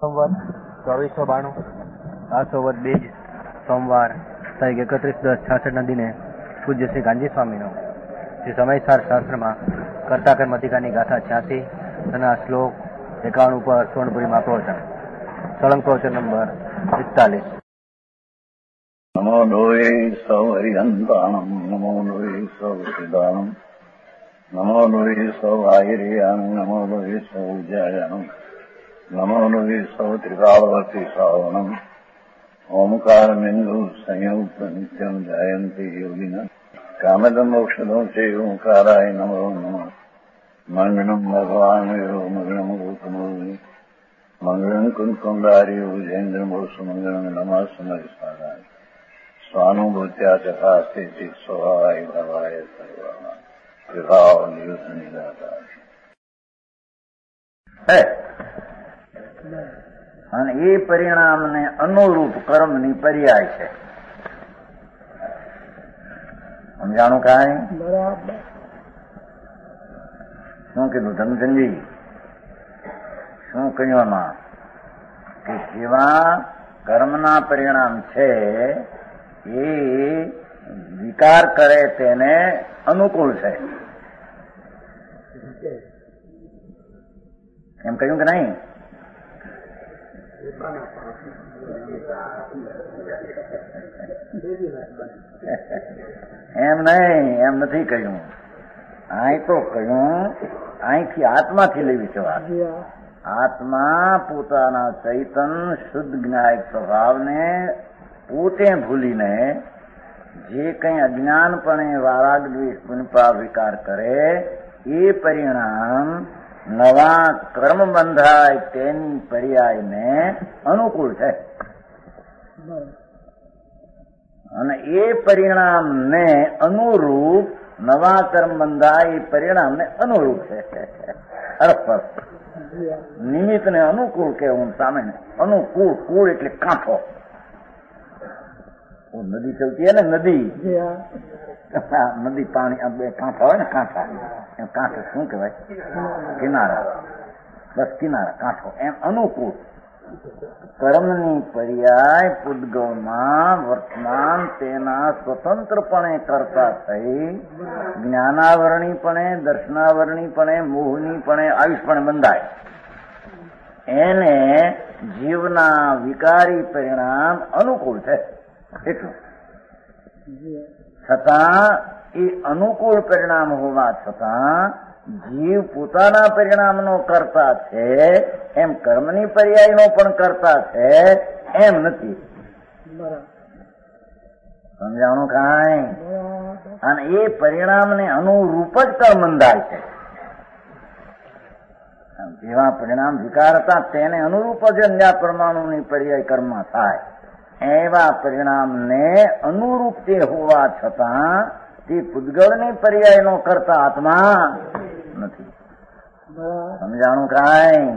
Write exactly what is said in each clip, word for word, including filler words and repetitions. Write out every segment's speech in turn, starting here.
સંવત ચોવીસો બાણું આ સંવત બીજ સોમવાર તારીખ એકત્રીસ દસ છાસઠના દિને પૂજ્ય શ્રી ગાંધી સ્વામીનો શ્રી સમયસાર શાસ્ત્રમાં કર્તા કર્મ અધિકારની ગાથા છ્યાસી તથા શ્લોક એકાવન ઉપર સ્વર્ણપુરીમાં પ્રવચન સળંગ પ્રવચન નંબર પિસ્તાલીસ. નમો લોહે સૌ હરિહંતાણમ નમો લોહે સૌ સિદ્ધાણમ નમો લોહે સૌ આયર્યાન નમો લોહે સૌ જયાનમ નમો લોહે સૌ ત્રિકાવતી શ્રાવણમ ઓમકાર બિંદુ સંયુક્ત નિત્યમ જયંતી યોગિના કામદમ મોક્ષદો છે ઓંકારાય નમો નમઃ. મંગળમ ભગવાન મંગળમ ગૌતમો મંગળમ કુંકુંડાર્યો જૈન્દ્રમોષ મંગળમ નમઃ સમયસારાય સ્વાનુભૂત્યા ચકાસ્તે સ્વભાવાય ભવાય સર્વા વિભાવ નિયુત નિરાકાર. અને એ પરિણામને અનુરૂપ કર્મની પર્યાય છે. સમજાણું કાંઈ? બરાબર. શું કીધું ધનચંદજી? શું કહ્યું એમાં? કે જેવા કર્મના પરિણામ છે એ વિકાર કરે તેને અનુકૂળ છે એમ કહ્યું કે નહીં? એમ નહીં, એમ નથી કહ્યું. અહીં તો કહ્યું અહીંથી આત્માથી લેવી છે વાત. આત્મા પોતાના ચૈતન શુદ્ધ જ્ઞાયક સ્વભાવને પોતે ભૂલીને જે કંઈ અજ્ઞાનપણે વારાગ દ્વેષ પુનપાપ વિકાર કરે એ પરિણામ નવા કર્મ બંધાય તેની પર્યાયને અનુકૂળ છે. અને એ પરિણામને અનુરૂપ નવા કર્મ બંધાય એ પરિણામને અનુરૂપ છે. અરસ નિમિત્તને અનુકૂળ કેવું સામે અનુકૂળ. કૂળ એટલે કાંઠો. નદી ચલતી હે ને, નદી નદી પાણી બે કાંઠા હોય ને, કાંઠા એમ. કાંઠો શું કહેવાય? કિનારા. બસ કિનારા, કાંઠો એમ અનુકૂળ. કર્મની પર્યાય પૂદગલમાં વર્તમાન તેના સ્વતંત્રપણે કરતા થઈ જ્ઞાનાવરણીપણે, દર્શનાવરણીપણે, મોહનીપણે, આયુષપણે બંધાય એને જીવના વિકારી પરિણામ અનુકૂળ છે. એટલું છતાં એ અનુકૂળ પરિણામ હોવા છતાં જીવ પોતાના પરિણામનો કરતા છે એમ કર્મની પર્યાયનો પણ કરતા છે એમ નથી. સમજાણું કાંઈ? અને એ પરિણામને અનુરૂપ જ કર્મ બંધાય છે. જેવા પરિણામ વિકાર હતા તેને અનુરૂપ જ અન્ય પરમાણુની પર્યાય કર્મ થાય એવા પરિણામને અનુરૂપ તે હોવા છતાં તે પૂદગલની પર્યાયનો કરતા આત્મા નથી. સમજાણું કાંઈ?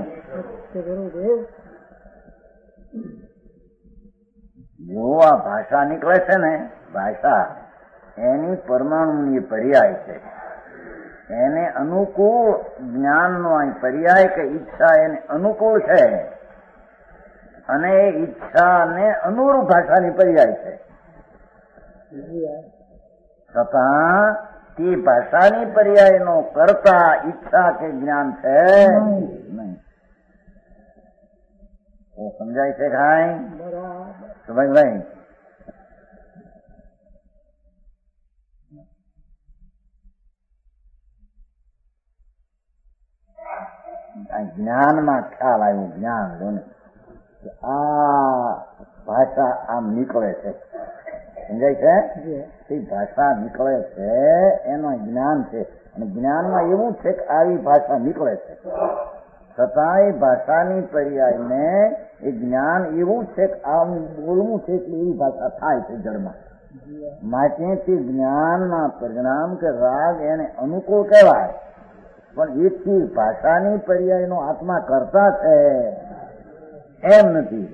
જો આ ભાષા નીકળે છે ને, ભાષા એની પરમાણુની પર્યાય છે. એને અનુકૂળ જ્ઞાનનો અહીં પર્યાય કે ઈચ્છા એને અનુકૂળ છે અને એ ઈચ્છાને અનુરૂપ ભાષાની પર્યાય છે. છતાં તે ભાષાની પર્યાયનો કરતા ઈચ્છા કે જ્ઞાન છે નહીં. એ સમજાય છે કાંઈ? સમજ ભાઈ? જ્ઞાનમાં ખ્યાલ આવ્યું. જ્ઞાન જોને આ ભાષા આમ નીકળે છે. સમજાય છે? તે ભાષા નીકળે છે એનું જ્ઞાન છે. અને જ્ઞાનમાં એવું છે કે આવી ભાષા નીકળે છે છતાં એ ભાષાની પર્યાયને એ જ્ઞાન એવું છે કે આમ બોલવું છે એટલે એવી ભાષા થાય છે જળમાં. માટે તે જ્ઞાનના પરિણામ કે રાગ એને અનુકૂળ કહેવાય. પણ એથી ભાષાની પર્યાયનો આત્મા કરતા છે એમ નથી.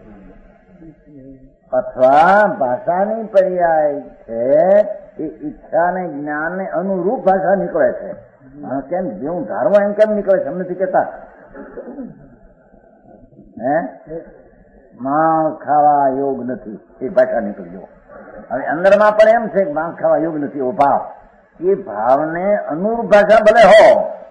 અથવા ભાષાની પર્યાય છે એ ઈચ્છા ને જ્ઞાન ને અનુરૂપ ભાષા નીકળે છે. કેમ જેવું ધારવા એમ કેમ નીકળે છે એમ નથી કેતા. હે માંસ ખાવા યોગ નથી એ ભાષા નીકળી જવો. હવે અંદરમાં પણ એમ છે કે માંસ ખાવા યોગ નથી એવો ભાવ, એ ભાવને અનુરૂપ ભાષા ભલે હો.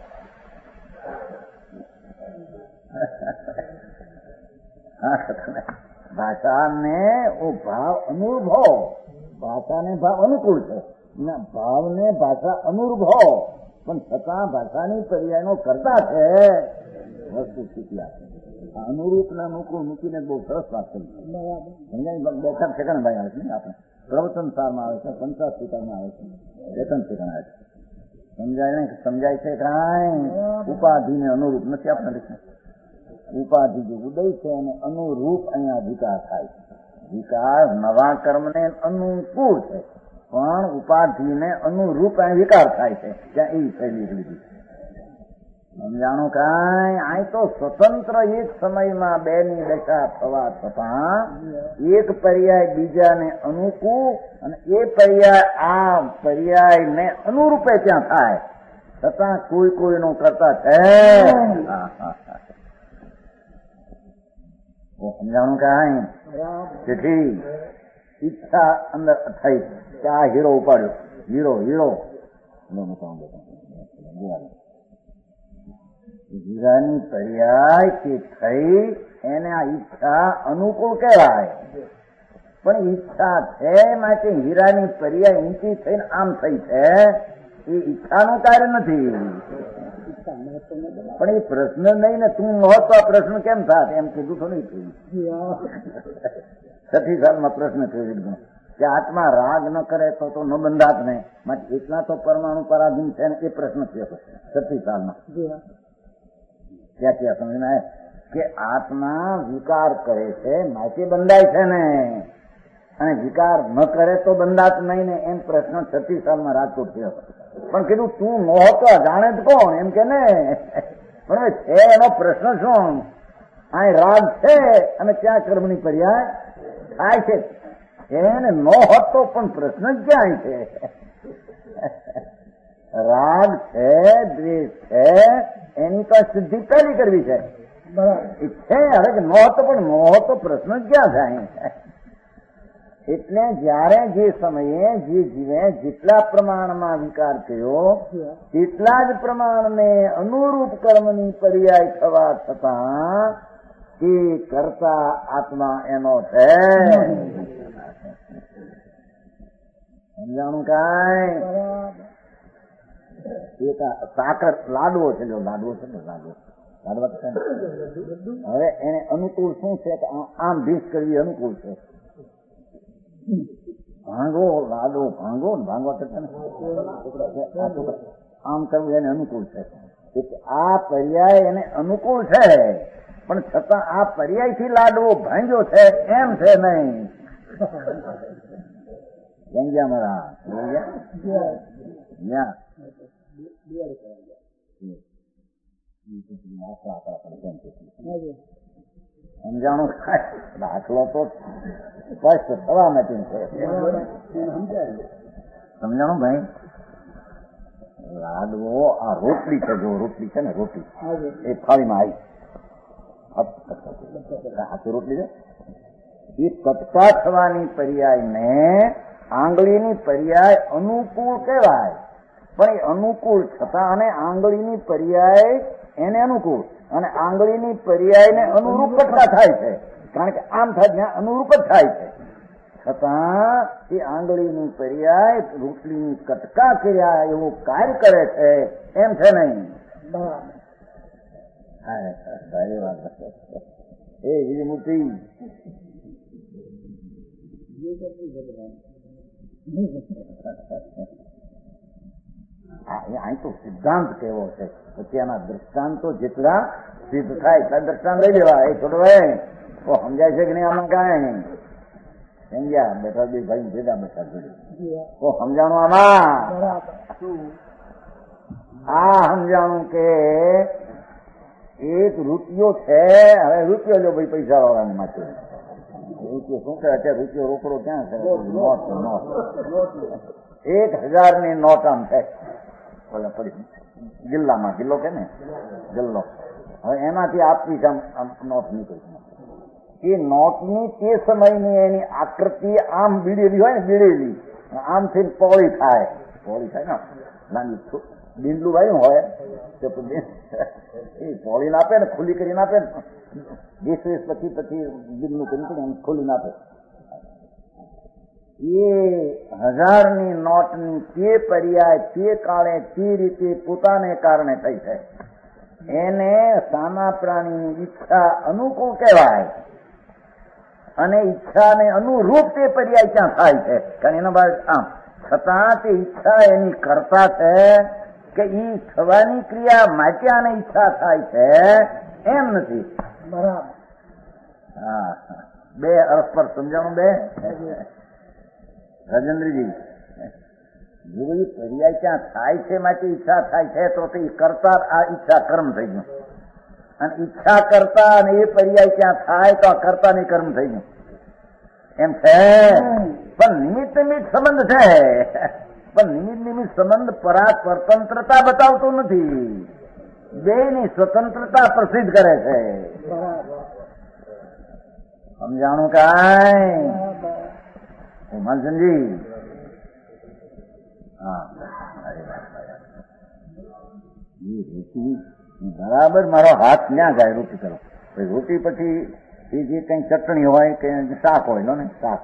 ભાષાને ઓ ભાવ અનુરૂપ હો, ભાષાને ભાવ અનુકૂળ છે, ભાવને ભાષા અનુરૂપ હો, પણ છતાં ભાષાની પર્યાયનો કરતા છે વસ્તુ શીખ્યા. અનુરૂપ ને અનુકૂળ મૂકીને બહુ સરસ વાત કરી સમજાય. બે ચાર સેકન્ડ ભાઈ આવે છે ને આપણે પ્રવચન સારમાં આવે છે, પંચાસ સ્વીકારમાં આવે છે, બે ત્રણ સેકન્ડ આવે છે. સમજાય ને સમજાય છે કાંઈ ઉપાધિને અનુરૂપ નથી. આપણે ઉપાધિ જે ઉદય છે અને અનુરૂપ અહીંયા વિકાર થાય છે. વિકાર નવા કર્મને અનુકૂળ છે, પણ ઉપાધિને અનુરૂપ અહીં વિકાર થાય છે. ત્યાં એવી શૈલી લીધી સમજાણું કાંઈ. આ તો સ્વતંત્ર એક સમયમાં બે ની દશા થવા છતાં એક પર્યાય બીજાને અનુકૂળ અને એ પર્યાય આ પર્યાયને અનુરૂપે ત્યાં થાય, છતાં કોઈ કોઈનો કરતા છે. સમજાણું કાંઈ. તેથી ઈચ્છા અંદર થઈ કે આ હીરો ઉપાડ્યો, હીરો હીરો હીરાની પર્યાય કે થઈ એને આ ઈચ્છા અનુકૂળ કહેવાય, પણ ઈચ્છા છે માટે હીરાની પર્યાય ઊંચી થઈને આમ થઈ છે એ ઈચ્છાનું કાર્ય નથી. પણ એ પ્રશ્ન નહીં ને તું નહોત તો આ પ્રશ્ન કેમ થાત એમ કીધું તો નહીં થયું. છઠ્ઠી સાલમાં પ્રશ્ન થયો કે આત્મા રાગ ન કરે તો તો ન બંધાત ને, માટે એટલા તો પરમાણુ પરાધીન છે ને એ પ્રશ્ન થયો છઠ્ઠી સાલમાં. ક્યાં ક્યાં સમજમાં કે આત્મા વિકાર કરે છે માટે બંધાય છે ને, અને વિકાર ન કરે તો બંધાત નહીં ને એમ પ્રશ્ન છઠ્ઠી સાલમાં રાજકોટ થયો. પણ કીધું તું નહોતો જાણે જ કોણ એમ કે ને, પણ છે એનો પ્રશ્ન શું? અહીં રાગ છે અને ત્યાં કર્મની પર્યાય થાય છે, એને ન હતો પણ પ્રશ્ન જ ક્યાંય છે. રાગ છે, દ્વેષ છે, એની તો સિદ્ધિ પહેલી કરવી છે છે હવે કે ન હતો પણ ન હતો પ્રશ્ન જ ક્યાં થાય. એટલે જયારે જે સમયે જે જીવે જેટલા પ્રમાણમાં વિકાર થયો તેટલા જ પ્રમાણને અનુરૂપ કર્મની પર્યાય થવા છતાં તે કરતા આત્મા એનો છે. સમજાણું કાંઈ. એક સાકર લાડવો છે, જો લાડવો છે ને લાડવો લાડવા છે હવે એને અનુકૂળ શું છે કે આમ ભીસ કરવી અનુકૂળ છે. ભાંગો લાડો ભાંગો ભાંગવા કરતા ને આમ કરવું એને અનુકૂળ છે. આ પર્યાય એને અનુકૂળ છે, પણ છતાં આ પર્યાય થી લાડવો ભાંગ્યો છે એમ છે નહીં. સમજ્યા મારા? સમજાણું દાખલો તો સ્પષ્ટ થવા નથી છે. સમજાણું ભાઈ? લાડવો આ રોટલી છે, જો રોટલી છે ને રોટલી એ થાળીમાં આવી હાથે રોટલી છે, એ કટકા થવાની પર્યાયને આંગળીની પર્યાય અનુકૂળ કહેવાય, પણ એ અનુકૂળ છતાં અને આંગળીની પર્યાય એને અનુકૂળ અને આંગળીની પર્યાયને અનુરૂપ કટકા થાય છે, કારણ કે આમ થાય ત્યાં અનુરૂપ જ થાય છે, છતાં એ આંગળીની પર્યાય રોટલીની કટકા કર્યા એવું કાર્ય કરે છે એમ છે નહીં. એ વિધિમૂર્તિ અહીં તો સિદ્ધાંત કેવો છે, પછી એના દ્રષ્ટાંતો જેટલા સિદ્ધ થાય એટલા દ્રષ્ટાંત લઈ લેવા. એ છોડવાય તો સમજાય છે કે નહીં? આમાં કાંઈ સમજ્યા? બેઠા બે ભાઈ ભેગા બેઠા જોડે તો સમજાણું આમાં આ સમજાણું કે એક રૂપિયો છે. હવે રૂપિયો જો ભાઈ પૈસા વાળાને માટે રૂપિયો શું કહે અત્યારે રૂપિયો રોકડો ક્યાં છે? નોટ નોટ એક હજાર ની નોટ આમ છે પડી જિલ્લામાં, જિલ્લો કે ને જિલ્લો હવે એમાંથી આપવી નોટ નીકળી. એ નોટની તે સમયની એની આકૃતિ આમ બીડેલી હોય ને, બીડેલી આમ થઈને પોળી થાય, પોળી થાય ને નાની ડીંડલું વાયું હોય એ પોળીને આપે ને, ખુલ્લી કરીને આપે ને, વીસ વીસ પછી પછી ડીંડલું કરીને ખોલીને આપે. એ હજારની નોટની તે પર્યાય તે કાળે તે રીતે પોતાને કારણે થઈ છે. એને સામા પ્રાણીની ઈચ્છા અનુકૂળ કહેવાય અને ઈચ્છાને અનુરૂપ તે પર્યાય ક્યાં થાય છે. કારણ એનો બાદ આમ છતાં તે ઈચ્છા એની કરતા છે કે ઈ થવાની ક્રિયા માટે આને ઈચ્છા થાય છે એમ નથી. બરાબર. હા, બે અર્થ પર સમજાણું. બે રાજેન્દ્રજી, જો એ પર્યાય ક્યાં થાય છે માટે ઈચ્છા થાય છે તો તે કરતા આ ઈચ્છા કર્મ થઈ ગયું, અને ઈચ્છા કરતા અને એ પર્યાય ક્યાં થાય તો આ કરતા ને કર્મ થઈ ગયું એમ છે. પણ નિમિત્ત નિમિત્ત સંબંધ છે, પણ નિમિત્ત નિમિત્ત સંબંધ પરા સ્વતંત્રતા બતાવતો નથી, બે ની સ્વતંત્રતા પ્રસિદ્ધ કરે છે. સમજાણું કાંઈ માનસનજી? હા, રોટી બરાબર મારો હાથ ન્યા જાય રોટી કરો. રોટી પછી એ જે કઈ ચટણી હોય કે શાક હોય લો ને, શાક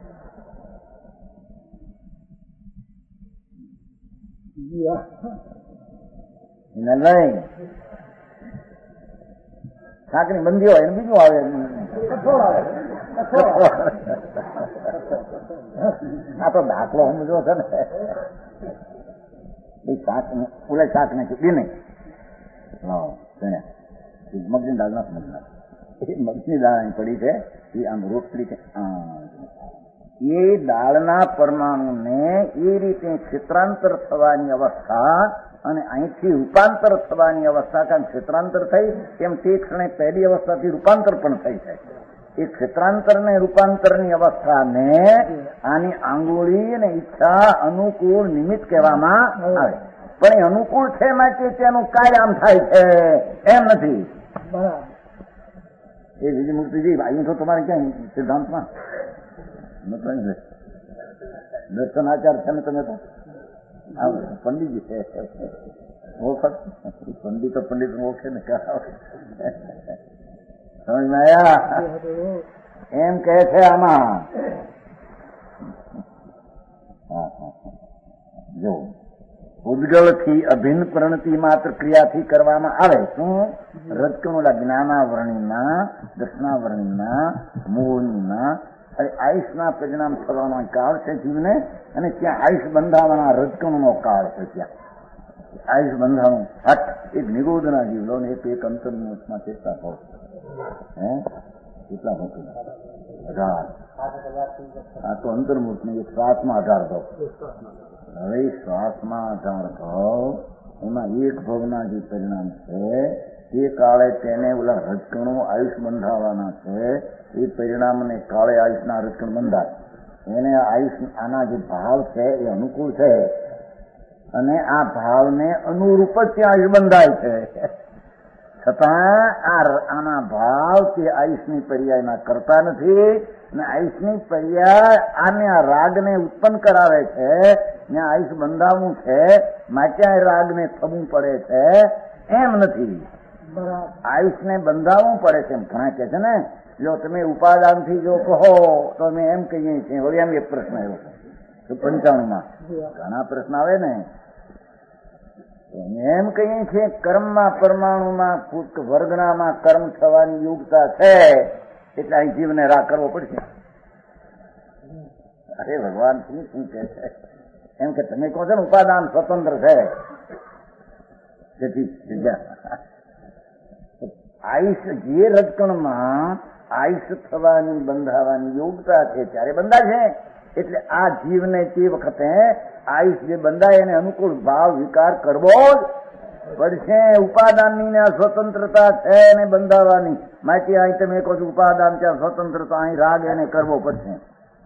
એને લઈ શાકની બંધી હોય એને બીજું આવે. આ તો દાખલો સમજો છે ને, એ શાક ઓલે શાક ને ચૂકી નહીં મગની દાળ ના સમજના, એ મગની દાળ પડી છે એ આમ રોટલી છે. એ દાળના પરમાણુને એ રીતે ક્ષેત્રાંતર થવાની અવસ્થા અને અહીંથી રૂપાંતર થવાની અવસ્થા, કારણ ક્ષેત્રાંતર થઈ એમ તે ક્ષણે પહેલી અવસ્થાથી રૂપાંતર પણ થઈ છે. એ ક્ષેત્રાંતર ને રૂપાંતરની અવસ્થાને આની આંગુળી અને ઈચ્છા અનુકૂળ નિમિત્ત કહેવામાં આવે. પણ એ અનુકૂળ છે માટે તેનું કાર્ય આમ થાય છે એમ નથી. એ વિજયમૂર્તિજી, અહીં તો તમારે ક્યાં સિદ્ધાંતમાં દર્શનાચાર છે ને, તમે તો પંડિતજી છે, પંડિત તો પંડિત ઓળખે ને, સમજમાં આવ્યા? એમ કહે છે આમાં. જો ઉદ્ગલથી અભિન્ન પ્રણતિ માત્ર ક્રિયાથી કરવામાં આવે શું? રજકણોલા જ્ઞાનાવરણીના, દર્શનાવરણીના, મૂળના આયુષના પરિણામ થવાનો કાળ છે જીવને, અને ત્યાં આયુષ બંધાવાના રજકણોનો કાળ છે. ત્યાં આયુષ બંધાવાનું હટ એક નિરોધના જીવલો ને એક એક અંતર્મુખમાં ચેતતા ભાવ હે કેટલા મોટું અઢાર. આ તો અંતર્મુખ ને એક શ્વાસમાં અઢાર ભાવ. હવે શ્વાસમાં અઢાર ભાવ, એમાં એક ભાવના જે પરિણામ છે તે કાળે તેને ઓલા રજકણો આયુષ બંધાવાના છે. એ પરિણામને કાળે આયુષના રજકણ બંધાય. એને આયુષ આના જે ભાવ છે એ અનુકૂળ છે, અને આ ભાવને અનુરૂપ જ ત્યાં આયુષ બંધાય છે. છતાં આ આના ભાવ તે આયુષની પર્યાયના કરતા નથી, ને આયુષની પર્યાય આને આ રાગને ઉત્પન્ન કરાવે છે ને આયુષ બંધાવવું છે માટે આ રાગને થવું પડે છે એમ નથી. આયુષને બંધાવવું પડે છે એમ ઘણા કે છે ને, જો તમે ઉપાદાનથી જો કહો તો અમે એમ કહીએ છીએ. વળી એમ એક પ્રશ્ન આવ્યો તો પંચાણુંમાં ઘણા પ્રશ્ન આવે ને, એમ કહીએ છીએ કર્મમાં પરમાણુમાં વર્ગનામાં કર્મ થવાની યોગ્યતા છે એટલે અહીં જીવને રાગ કરવો પડશે. અરે ભગવાન શું શું કે છે એમ કે તમે કહો છો ને ઉપાદાન સ્વતંત્ર છે, તેથી આયુષ જે રજકણમાં આયુષ થવાની બંધાવાની યોગ્યતા છે ત્યારે બંધાય છે. એટલે આ જીવને તે વખતે આયુષ જે બંધાય એને અનુકૂળ ભાવ વિકાર કરવો જ પડશે. ઉપાદાનની ને સ્વતંત્રતા છે એને બંધાવાની માટે અહીં તમે કહો છો ઉપાદાન ત્યાં સ્વતંત્રતા, અહીં રાગ એને કરવો પડશે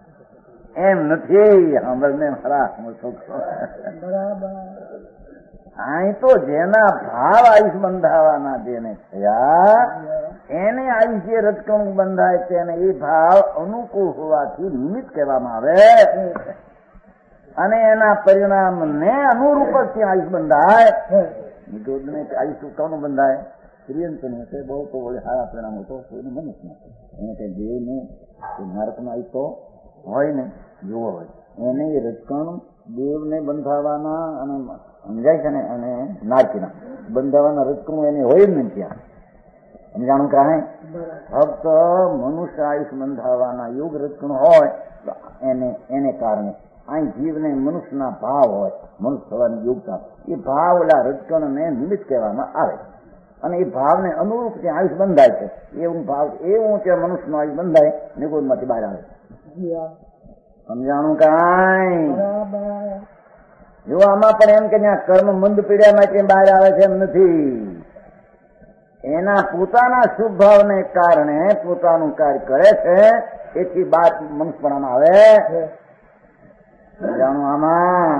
એમ નથી. સાંભળને ખરા અહીં તો જેના ભાવ આયુષ બંધાવાના જેને થયા એને આયુષ્ય રજકણું બંધાય તેને એ ભાવ અનુકૂળ હોવાથી નિમિત્ત કહેવામાં આવે અને એના પરિણામને અનુરૂપ જ આયુષ બંધાય. નિગોદને આયુષ કોનું બંધાય? પ્રિયંતનું તે બહુ તો સારા પરિણામ હતો કોઈને મનુષ્ય એને કઈ દેવને નરકનો આયુષ તો હોય ને જોવો હોય એને એ રજકણ દેવને બંધાવાના અને સમજાય છે ને અને નારકીના બંધાવાના રજકણું એને હોય જ ને ત્યાં સમજાણું કાંઈ ફક્ત મનુષ્ય આયુષ બંધાવાના યોગ રજકણ હોય તો એને એને કારણે અહીં જીવને મનુષ્યના ભાવ હોય મનુષ્ય થવાની યોગતા એ ભાવ ઓલા રજકણને નિમિત્ત કહેવામાં આવે અને એ ભાવને અનુરૂપ ત્યાં આયુષ બંધાય છે. એવું ભાવ એવું ત્યાં મનુષ્યનો આયુષ બંધાય નિગોદમાંથી બહાર આવે. સમજાણું કાંઈ? જો આમાં પણ એમ કે ત્યાં કર્મ મંદ પીડ્યા માટે બહાર આવે છે એમ નથી. એના પોતાના શુભ ભાવને કારણે પોતાનું કાર્ય કરે છે એથી બાદ મનુષ્યપણામાં આવે. સમજાણું આમાં?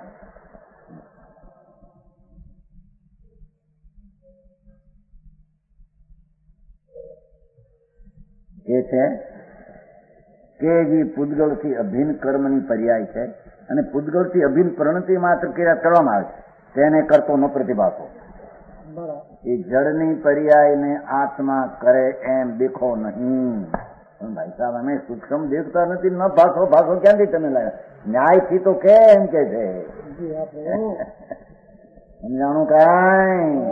એ છે કે જે પૂતગલથી અભિન્ન કર્મની પર્યાય છે અને પૂતગલથી અભિન્ન પ્રણતિ માત્ર ક્રિયા કરવામાં આવે છે તેને કરતો ન પ્રતિભાતો. એ જળની પર્યાયને આત્મા કરે એમ દેખો નહીં. ભાઈ સાહેબ અમે સૂક્ષ્મ દેખતા નથી ન ભાષો ભાષો ક્યાંથી તમે લાવ્યા? ન્યાયથી તો કેમ કે છે સમજાણું કાંઈ?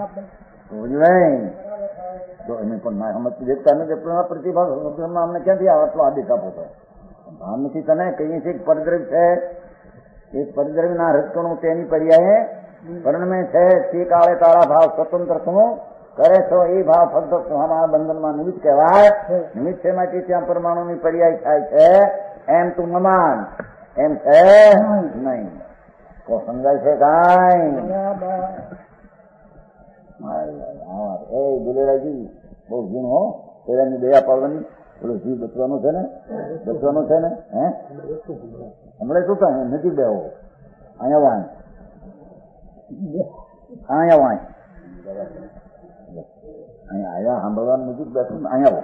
તો અમે પણ સમજ દેખતા નથી પ્રતિભા અમને ક્યાંથી આટલો આદેશ આપો છો? ભાન નથી તને કહીએ છીએ પરદ્રવ્ય છે એ પરદ્રવ્યના રજકણું તેની પર્યાય વર્ણમે છે તે કાળે તારા ભાવ સ્વતંત્ર શું કરે છો એ ભાવ ફક્ત અમારા બંધનમાં નિમિત્ત કહેવાય. નિમિત્ત છે માટે ત્યાં પરમાણુની પર્યાય થાય છે એમ તું ન માન એમ છે નહીં. તો સમજાય છે કાંઈ? એ ગુલેરાજી બહુ ગુણ હો પેલાની દયા પાડવાની પેલો જીવ બચવાનો છે ને બચવાનો છે ને હે હમણાં શું થાય નથી બેવો અહીંયા વાંચ અહીંયા વાંચ અહીંયા આવ્યા સાંભળવાનું નજીક બેસું અહીંયા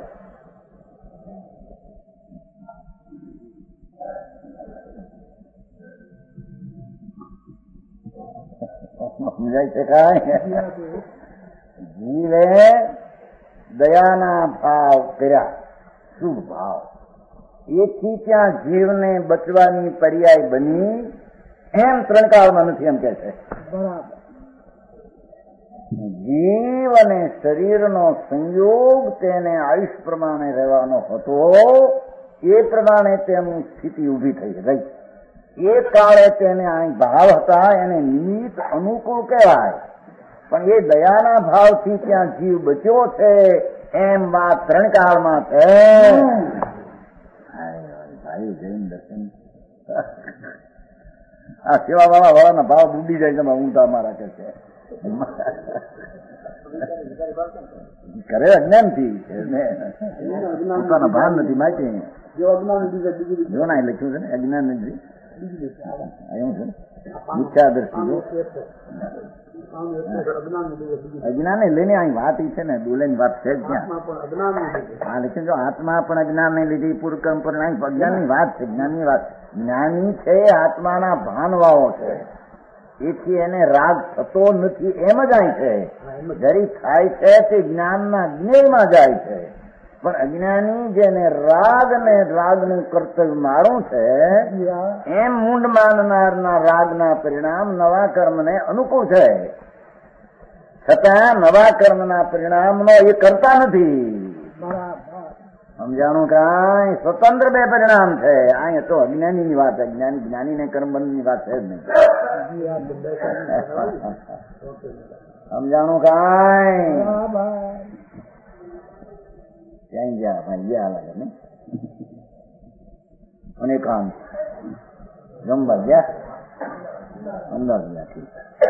આવો સમજાય છે કાંઈ? જીવે દયાના ભાવ કર્યા શુભ ભાવ એથી ત્યાં જીવને બચવાની પર્યાય બની એમ ત્રણ કાળમાં નથી એમ કે છે. બરાબર. જીવ અને શરીરનો સંયોગ તેને આયુષ પ્રમાણે રહેવાનો હતો એ પ્રમાણે તેમની સ્થિતિ ઉભી થઈ રહી. એ કાળે તેને અહીં ભાવ હતા એને નિમિત્ત અનુકૂળ કહેવાય પણ એ દયાના ભાવથી ત્યાં જીવ બચ્યો છે એમ વાત ત્રણ કાળમાં છે. ભાઈ જૈન દર્શન આ સેવા વાળા વાળાના ભાવ ડૂબી જાય છે ઊંધા મારા કે છે કરે અજ્ઞાનથી પોતાના ભાન નથી માહિતી જો ના લખ્યું છે ને અજ્ઞાન નથી એવું છે મિથ્યાદર્શી જો અજ્ઞાન લઈને અહીં વાત છે ને બોલેની વાત છે જ ત્યાં હા લેખન જો આત્મા પણ અજ્ઞાન ને લીધી પૂર્વકર્મ પણ અજ્ઞાન ની વાત છે. જ્ઞાનની વાત જ્ઞાની છે આત્માના ભાનવાઓ છે એથી એને રાગ થતો નથી એમ જ અહીં છે. જરી થાય છે તે જ્ઞાનના જ્ઞેયમાં જાય છે પણ અજ્ઞાની જેને રાગ ને રાગનું કર્તવ્ય મારું છે એમ મૂંડ માનનારના રાગના પરિણામ નવા કર્મને અનુકૂળ છે છતાં નવા કર્મના પરિણામનો એ કરતા નથી. સમજાણું કાંઈ? સ્વતંત્ર બે પરિણામ છે. અહીંયા તો અજ્ઞાનીની વાત અજ્ઞાની જ્ઞાનીને કર્મબંધની વાત છે જ નહીં. સમજાણું કાંઈ? ક્યાંય ગયા ભાઈ ગયા લાગે ને અને કામ જમવા ગયા અંદર ગયા.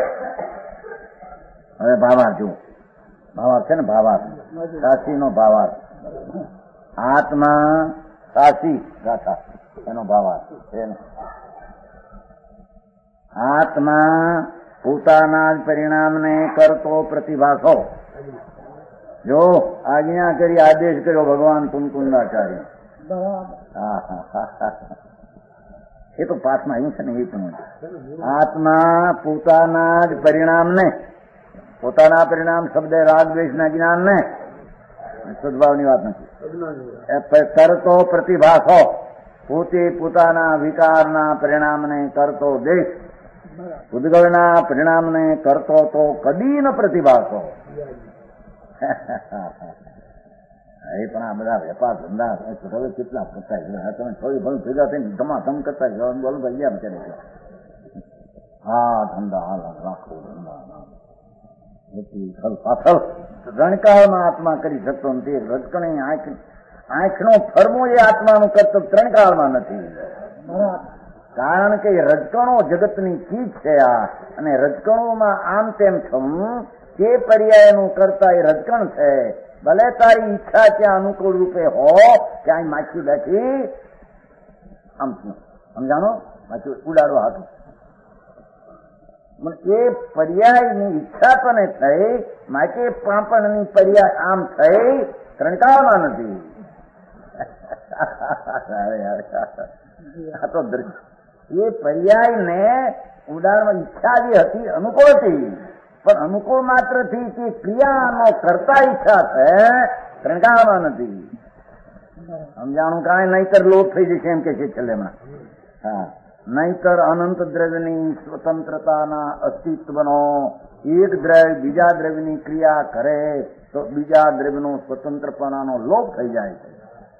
હવે ભાવાર્થ જુઓ ભાવાર્થ છે ને ભાવાર્થ સાસી નો ભાવાર્થ આત્મા સાસી ગાથા એનો ભાવાર્થ છે. આત્મા પોતાના જ પરિણામને કરતો પ્રતિભાસો. જો આજ્ઞા કરી, આદેશ કર્યો ભગવાન કુંકુંદાચાર્ય. એ તો પાઠમાં આવ્યું છે ને એ પણ. આત્મા પોતાના જ પરિણામને, પોતાના પરિણામ શબ્દ રાગ દ્વેષના જ્ઞાનને, સદભાવની વાત નથી, કરતો પ્રતિભાસો, પોતે પોતાના વિકારના પરિણામને કરતો દેશ, ઉદ્ગલના પરિણામને કરતો તો કદી ન પ્રતિભાસો. એ પણ આ બધા વેપાર ધંધા હવે કેટલા કરતા ગયા, તમે થોડી ભલું ભેગા થઈને ધમાધમ કરતા ગયા, બોલો ભાઈ એમ કરે. હા ધંધા હાલ રાખો ધંધા પાછળ ત્રણકાળમાં આત્મા કરી શકતો નથી. રજકણી આંખ આંખનો ફરમો એ આત્માનું કરતબ ત્રણકાળમાં નથી. કારણ કે રજકણો જગતની ચીજ છે આ, અને રજકણોમાં આમ તેમ થવું તે પર્યાયનું કરતા એ રજકણ છે. ભલે તારી ઈચ્છા ત્યાં અનુકૂળ રૂપે હો, ક્યાંય માછી બેઠી આમ સમજાણો માછી ઉડાડો હાથું, એ પર્યાયની ઈચ્છા તને થઈ, માટે પાપણની પર્યાય આમ થઈ, ત્રણકાળમાં નથી. આ તો એ પર્યાયને ઉડાડવા ઈચ્છા જે હતી અનુકૂળ હતી, પણ અનુકૂળ માત્ર થી તે ક્રિયાનો કરતા ઈચ્છા છે, ત્રણકાળમાં નથી. સમજાણું કાંઈ નહીતર લોપ થઈ જશે એમ કે છે છેલ્લેમાં. હા, નહીતર અનંત દ્રવ્યની સ્વતંત્રતાના અસ્તિત્વનો એક દ્રવ્ય બીજા દ્રવ્યની ક્રિયા કરે તો બીજા દ્રવ્યનો સ્વતંત્રપણાનો લોપ થઈ જાય છે.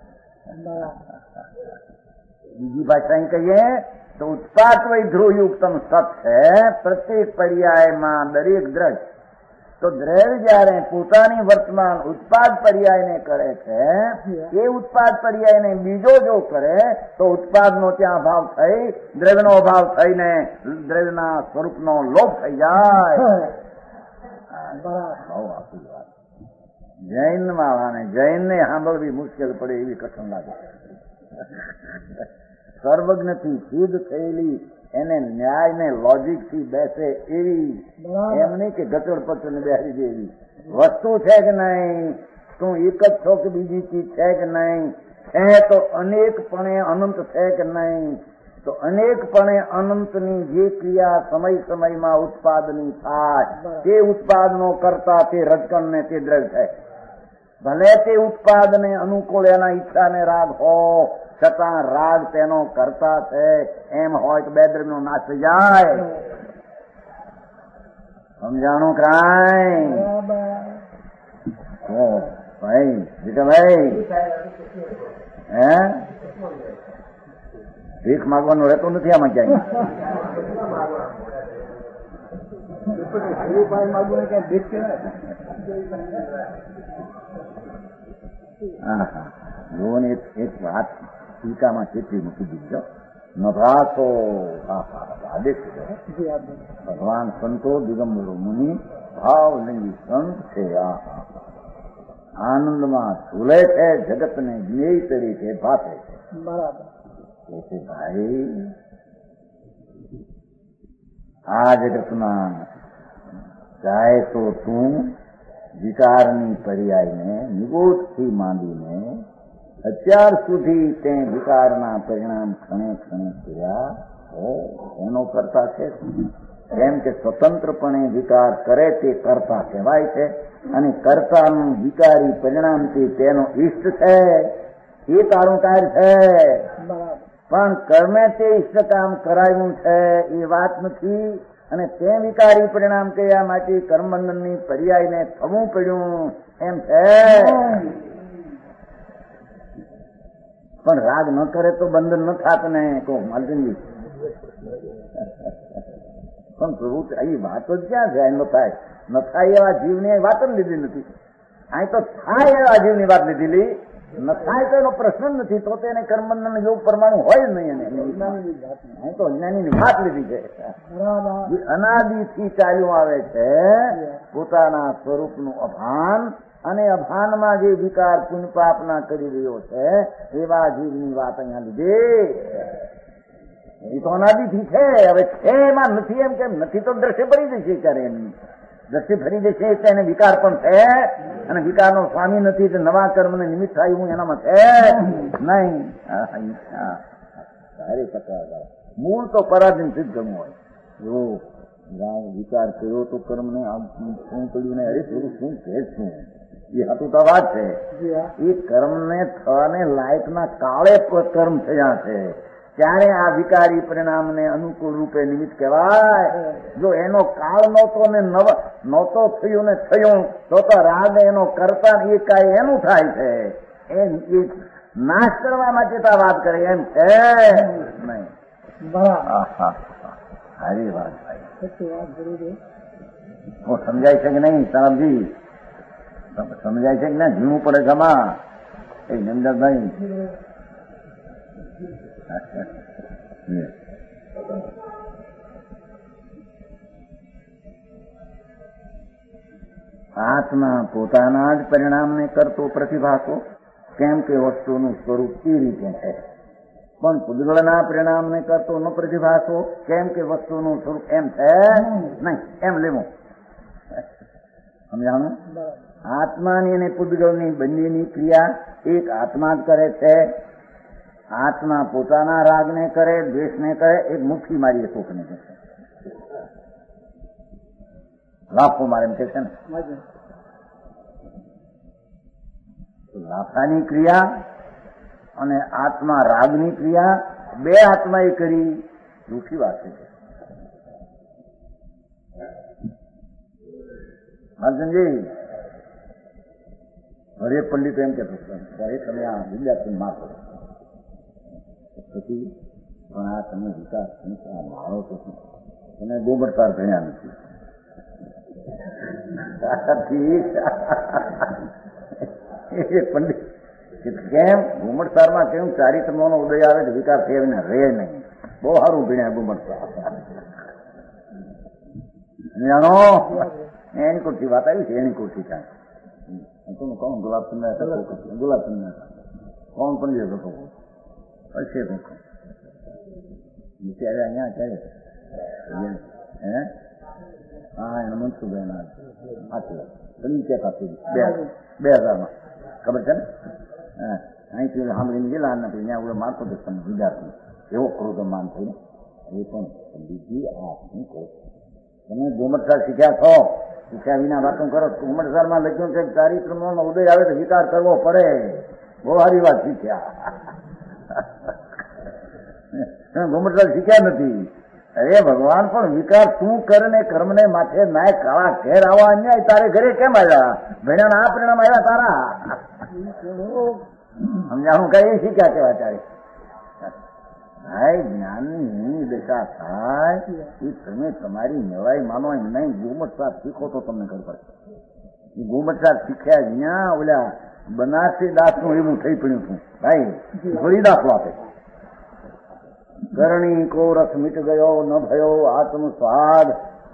બીજી ભાષા અહીં કહીએ તો ઉત્પાદ વય ધ્રુવયુક્તમ સત છે. પ્રત્યેક પર્યાયમાં દરેક દ્રવ્ય, તો દ્રવ્ય જયારે પોતાની વર્તમાન ઉત્પાદ પર્યાયને કરે છે, એ ઉત્પાદ પર્યાયને બીજો જો કરે તો ઉત્પાદનો ત્યાં અભાવ થઈ, દ્રવ્યનો અભાવ થઈને દ્રવ્યના સ્વરૂપનો લોપ થઈ જાય. બહુ આપી વાત. જૈન વાળાને જૈનને સાંભળવી મુશ્કેલ પડે એવી કઠણ લાગે. સર્વજ્ઞથી સિદ્ધ થયેલી એને ન્યાય ને લોજિક થી બેસે એવી, એમ નહીં કે ગચડ પચડ ને બેસી દે એવી વસ્તુ છે કે નહીં, તું એક જ છો કે બીજી ચીજ છે કે નહીં, છે તો અનેકપણે અનંત છે કે નહીં, તો અનેકપણે અનંતની જે ક્રિયા સમય સમયમાં ઉત્પાદની થાય તે ઉત્પાદનો કરતા તે રજકણ ને તે દ્રવ્ય છે. ભલે તે ઉત્પાદને અનુકૂળ એના ઈચ્છાને રાગ હો, છતાં રાગ તેનો કરતા છે એમ હોય તો બે દ્રવ્યનો નાશ થઈ જાય. સમજાણું કાંઈ? ભાઈ જીજાભાઈ, હે ભીખ માગવાનું રહેતું નથી આમાં ક્યાંય. હા હા, જોને એક વાત ટીકામાં કેટલી મૂકી દીધો નભાસો. આદેશ ભગવાન સંતો દિગંબરો મુનિ ભાવ નહીં સંત છે. આ આનંદમાં ઝૂલે છે, જગતને જ્ઞેય તરીકે ભાતે છે. બરાબર. ભાઈ આ જગતમાં જાય તો તું વિકારની પર્યાયને નિગોદથી માંડીને અત્યાર સુધી તે વિકારના પરિણામ ક્ષણે ક્ષણે કર્યા હો એનો કરતા છે. એમ કે સ્વતંત્રપણે વિકાર કરે તે કરતા કહેવાય છે, અને કર્તાનું વિકારી પરિણામથી તેનો ઈષ્ટ છે એ તારું કાર્ય છે. પણ કર્મે તે ઈષ્ટ કામ કરાયું છે એ વાત નથી, અને તે વિકારી પરિણામ કયા માટે કર્મબંધનની પર્યાયને થવું પડ્યું એમ છે. પણ રાગ ન કરે તો બંધન ન થાત ને કહો માલજીજી. પણ પ્રભુ એ વાતો જ ક્યાં જાય? ન થાય ન થાય એવા જીવની વાત જ લીધી નથી. અહીં તો થાય એવા જીવની વાત લીધેલી, ન થાય તો એનો પ્રશ્ન નથી. તો તેને કર્મબંધન યોગ પરમાણુ હોય જ નહીં. અહીં તો અજ્ઞાનીની વાત લીધી છે. અનાદિથી ચાલ્યું આવે છે પોતાના સ્વરૂપનું અભાન, અને અભાનમાં જે વિકાર પુણ્યપાપના કરી રહ્યો છે એવા જીવની વાત અહીંયા લીધી. એ તો અનાદિથી છે. હવે છે એમાં નથી એમ કેમ નથી તો દ્રશ્ય ફરી જશે ત્યારે એમની દ્રષ્ટિ ફરી જશે એટલે એને વિકાર પણ છે અને વિકારનો સ્વામી નથી તો નવા કર્મને નિમિત્ત થાય હું એનામાં છે નહીં. સારી પકડા મૂળ તો પરાધીન સિદ્ધ કરવું હોય. જો વિચાર કર્યો તો કર્મને શું કર્યું ને અરે થોડું શું છે શું એ હતું તો વાત છે. એ કર્મને થવાને લાયકના કાળે કર્મ થયા છે ત્યારે આ વિકારી પરિણામને અનુકૂળ રૂપે નિમિત્ત કહેવાય. જો એનો કાળ નહોતો ને નવ નહોતો થયું ને થયું તો તો રાગ એનો કરતા એ કાંઈ એનું થાય છે. એ નાશ કરવા માટે તો વાત કરે એમ છે નહીં. સારી વાત હું સમજાય છે કે નહીં સાહેબજી? સમજાય છે કે ના? જીવવું પડે જમા એ નંદરભાઈ. આત્મા પોતાના જ પરિણામને કરતો પ્રતિભાસો કેમ કે વસ્તુનું સ્વરૂપ એ રીતે છે, પણ પૂતગળના પરિણામને કરતો ન પ્રતિભાસો કેમ કે વસ્તુનું સ્વરૂપ એમ છે નહીં. એમ લેવું સમજાણું? આત્માની અને પૂતગળની બંનેની ક્રિયા એક આત્મા જ કરે છે. આત્મા પોતાના રાગને કરે, દ્વેષને કરે. એક મુઠ્ઠી મારી સુખને કહે છે, લાફો મારે એમ કે છે ને. લાફાની ક્રિયા અને આત્મા રાગની ક્રિયા બે આત્માએ કરી દુઃખી વાત છે. અર્જુનજી હરેક પંડિત એમ કહેતો તમે આ વિદ્યાર્થી માફ કરો પછી પણ આ તમે વિકાસ મારો તો તમે ગોબરતાર ભણ્યા નથી. પંડિત કેમ ઘુમટસારમાં કેમ ચારિત્રનો ઉદય આવે તો વિકાસ થઈને રે નહીં. બહુ સારું ભણ્યા ઘુમટસાર. જાણો એની કોઠી વાત આવી છે, એની કોઠી કાંઈ તમે કોણ ગુલાબચંદ ગુલાબચંદ કોણ પણ જે હતો હશે દેખો ત્યારે અહીંયા ક્યારે હે હા એને મનસુખભાઈ ના સાચી વાત પંચાયત આપી બે બે હજારમાં ખબર છે ને. હા અહીંથી સાંભળીને ગયેલા નથી અહીંયા આપણે મારતો તો તમે વિદ્યાર્થી એવો ક્રોધમાન થઈને એ પણ બીજી આ શું કહો તમે ગોમટસાર શીખ્યા છો, શીખ્યા વિના વાતો કરો. ગોમટસારમાં લખ્યું છે ચારિત્રનો ઉદય આવે તો વિકાર કરવો પડે. બહુ સારી વાત શીખ્યા. ગોમટસાર શીખ્યા નથી. અરે ભગવાન પણ વિકાર તું કરે ને કર્મને માથે નાય કાળા ઘેર આવા અન્યાય તારે ઘરે કેમ આવ્યા? ભણ્યા આ પરિણામ આવ્યા તારા. સમજાણું કઈ શીખ્યા કેવા તારે ભાઈ જ્ઞાનની દશા થાય એ તમે તમારી નવાઈ માનો એમ નહીં. ગોમટસાર શીખો તો તમને ખબર પડે. ગોમટસાર શીખ્યા જ્યાં ઓલા બનારસી દાસનું એવું થઈ પડ્યું છું ભાઈ. થોડી દાખલો આપે કરણી કો રસ મિટ ગયો ન ભયો આત્મ સ્વાદ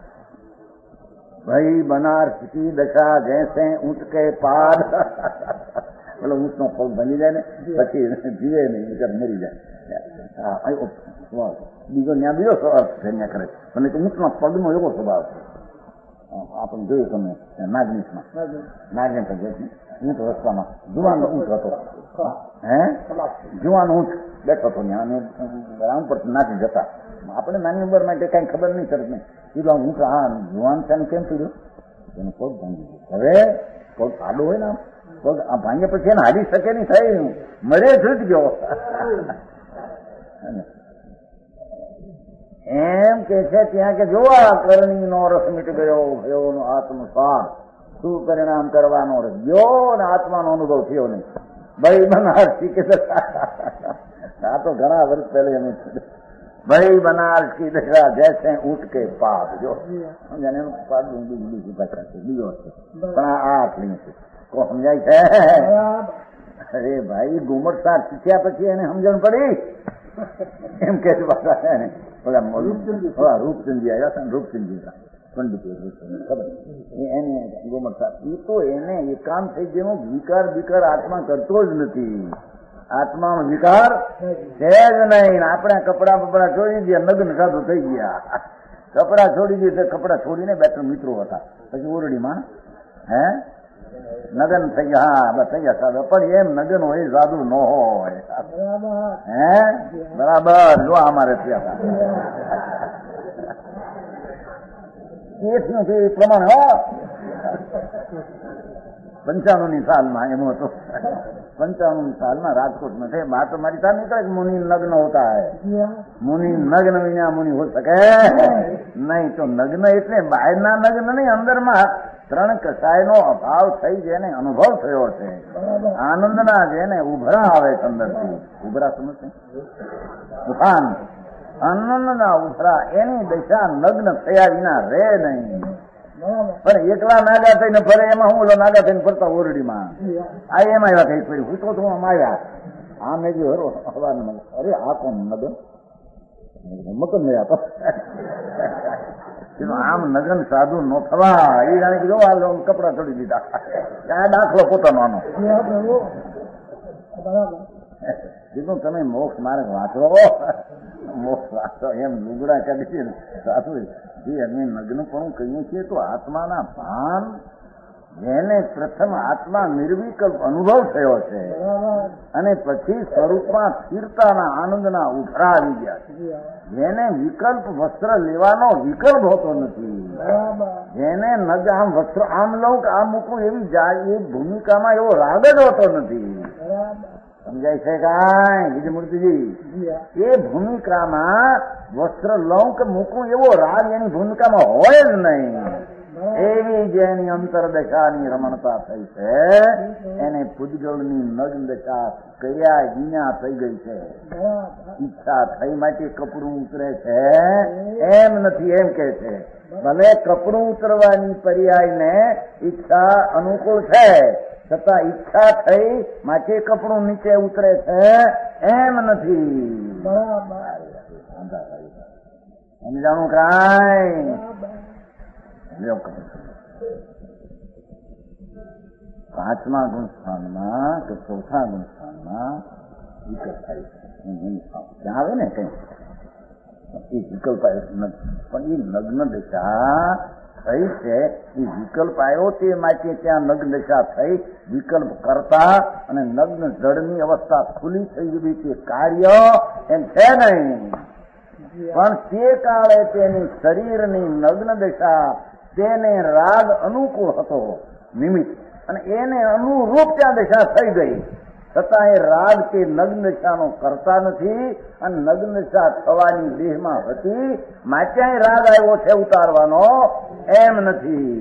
ભાઈ બનારસ કી દશા જૈસે ઊંટ કે પાદ. પેલો ઊંટનો પગ બની જાય ને પછી જીવે નહીં મરી જાય. બીજો ત્યાં બીજો અર્થ થઈને કરે મને તો ઊંટના પગનો એવો સ્વભાવ છે. આપણે જોયું તમે નાગનીશમાં નાગનેશ ઊંટ રસ્તામાં જુવાન ઊંટ હતો. હે જુવાન ઊંટ બેઠો હતો ત્યાં અને રામ પર નાખી જતા. આપણે નાની ઉંમર માટે કઈ ખબર નહીં સરસ નહીં કીધું ઊંટ હા જુવાન છે કેમ પીડ્યો એનો પગ ભાંગી ગયો. હવે પગ આડો હોય ને પગ આ ભાંગ્યા પછી એને હારી શકે નહીં થાય મરે છૂટ ગયો. એમ કે છે ત્યાં કે જોવા કરણી નો રસ મીટ ગયો ભયો નો આત્મ સ્વાદ શું પરિણામ કરવાનો ગયો ને આત્માનો અનુભવ થયો નહીં. ભાઈ બનાર શીખે આ તો ઘણા વર્ષ પહેલા એનું ભાઈ બનાર કી દશા જૈસે ઊંટ કે પાપ જો એનું પાપ બીજી ભાષા છે બીજો છે પણ આ આટલી છે કો સમજાય છે. અરે ભાઈ ઘુમટસાર શીખ્યા પછી એને સમજણ પડી એમ કે રૂપચંદજી આવ્યા હતા ને રૂપચંદજી પંડિત ખબર એને ગોમટસાર એ તો એને એકાંત થઈ જેનો વિકાર વિકાર આત્મા કરતો જ નથી. આત્માનો વિકાર છે જ નહીં. આપણે કપડા બપડા છોડી દઈએ, નગ્ન સાધુ થઈ ગયા. કપડા છોડી દઈએ તો કપડા છોડીને બે ત્રણ મિત્રો હતા, પછી ઓરડીમાં હે નગન થઈ ગયા. હા બસ થઈ ગયા સાધુ. પણ એમ નગન હોય સાધુ ન હોય. હે બરાબર. જો અમારે થયા હતા એ પ્રમાણે હો પંચાણું ની સાલમાં એમ હતો. पंचावन साल में राजकोट में थे. बात तो हमारी साथ नहीं था कि मुनि नग्न होता है. मुनि नग्न विना मुनि हो सके नहीं. तो नग्न એટલે બહારના નગ્ન નહીં, અંદરમાં ત્રણ કસાયનો અભાવ થઈ જેને અનુભવ થયો છે, આનંદના જેને ઉભરા આવે અંદરથી. ઉભરા સમજશે? ઉફાન આનંદના ઉભરા એની દશા નગ્ન થયા વિના રે નહીં. પણ એકલા નાગા થઈને ફરે એમાં હું નાગા થઈને ફરતા ઓરડીમાં આ એમાં એવા કઈ ફરી હું તો આમ આવ્યા આમ એ હરો હવા અરે આ કોણ નગન મકન ગયા આમ નગન સાધુ નો થવા એ જાણે કે જો આ કપડા છોડી દીધા. આ દાખલો પોતાનો આનો કીધું તમે મોક્ષ માર્ગ વાંચો, મોક્ષ વાંચો એમ લુગડા કાઢી સાધુ જે અમે નગ્ન પણ કહીએ છીએ તો આત્માના ભાન જેને પ્રથમ આત્મા નિર્વિકલ્પ અનુભવ થયો છે અને પછી સ્વરૂપમાં સ્થિરતાના આનંદના ઉભરા આવી ગયા છે, જેને વિકલ્પ વસ્ત્ર લેવાનો વિકલ્પ હોતો નથી, જેને નગ આમ વસ્ત્ર આમ લઉં કે આમ મૂકવું એવી જાય એ ભૂમિકામાં એવો રાગ જ હોતો નથી. સમજાય છે કાંઈ વિજયમૂર્તિજી? એ ભૂમિકામાં વસ્ત્ર લઉં કે મૂકવું એવો રાગ એની ભૂમિકામાં હોય જ નહીં. એવી જેની અંતરદશાની રમણતા થઈ છે એને પૂજગળની નગ્ન દશા કર્યા વિના થઈ ગઈ છે. ઈચ્છા થઈ માટે કપડું ઉતરે છે એમ નથી, એમ કે છે. ભલે કપડું ઉતરવાની પર્યાયને ઈચ્છા અનુકૂળ છે છતાં ઈચ્છા થઈ માટે કપડું નીચે ઉતરે છે એમ નથી. સમજાણું કાંઈ? પાંચમા ગુણસ્થાનમાં કે ચોથા ગુણસ્થાનમાં વિકલ્પ થાય છે. ત્યાં આવે ને કઈ એ વિકલ્પ પણ એ નગ્ન દશા થઈ છે. એ વિકલ્પ આવ્યો તે માટે ત્યાં નગ્ન દશા થઈ. વિકલ્પ કરતા અને નગ્ન જળની અવસ્થા ખુલ્લી થઈ ગઈ તે કાર્ય એમ છે નહીં. પણ તે કાળે તેની શરીરની નગ્ન દશા તેને રાગ અનુકૂળ હતો નિમિત્ત અને એને અનુરૂપ ત્યાં દશા થઈ ગઈ. છતાં એ રાગ તે નગ્ન દશાનો કરતા નથી અને નગ્ન દશા થવાની દેહમાં હતી માટે રાગ આવ્યો છે ઉતારવાનો એમ નથી.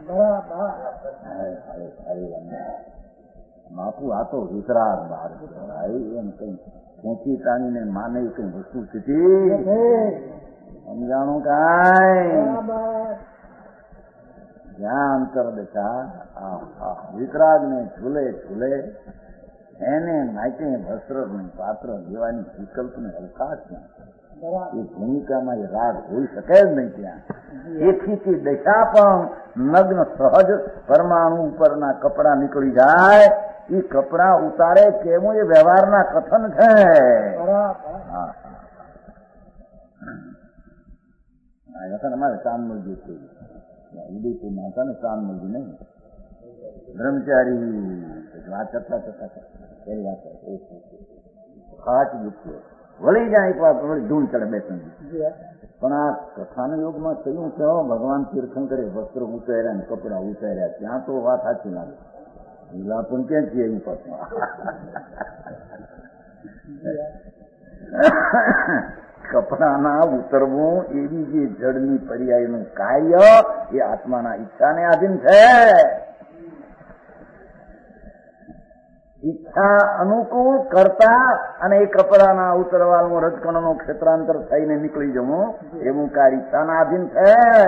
બાપુ આ તો વિતરાગ બાર એમ કઈ ખેંચી તાણીને માને કઈ વસ્તુ સ્થિતિ સમજાણું કાંઈ? જ્યાં અંતર દશા વિતરાગ ને ઝૂલે ઝૂલે એને માટે વસ્ત્રની પાત્ર લેવાની વિકલ્પ ને અવકાશ એ ભૂમિકામાં એ રાગ હોઈ શકે જ નહીં ત્યાં. એથી તે દશા પણ નગ્ન સહજ પરમાણુ ઉપરના કપડા નીકળી જાય એ કપડા ઉતારે કેવું એ વ્યવહારના કથન છે. અમારે ચાંદમલજી થયું ઉદયપુરમાં હતા ને ચાંદમલજી નહીં બ્રહ્મચારી વાત કરતા કરતા પેલી વાત ખાટ દુખ્યો વળી જાય ધૂળ ચડે બે ત્રણ. પણ આ કથાના યોગમાં કહ્યું છે ભગવાન તીર્થંકરે વસ્ત્ર ઉતાર્યા ને કપડા ઉતાર્યા ત્યાં તો વાત સાચી લાગે. લીલા પણ ક્યાં છીએ એની પાસે કપડાના ઉતરવું એવી જે જળની પર્યાયનું કાર્ય એ આત્માના ઈચ્છાને આધીન છે. ઈચ્છા અનુકૂળ કરતા અને એ કપડાના ઉતરવાનું રજકણનું ક્ષેત્રાંતર થઈને નીકળી જવું એવું કાર્ય ઈચ્છાના આધીન છે.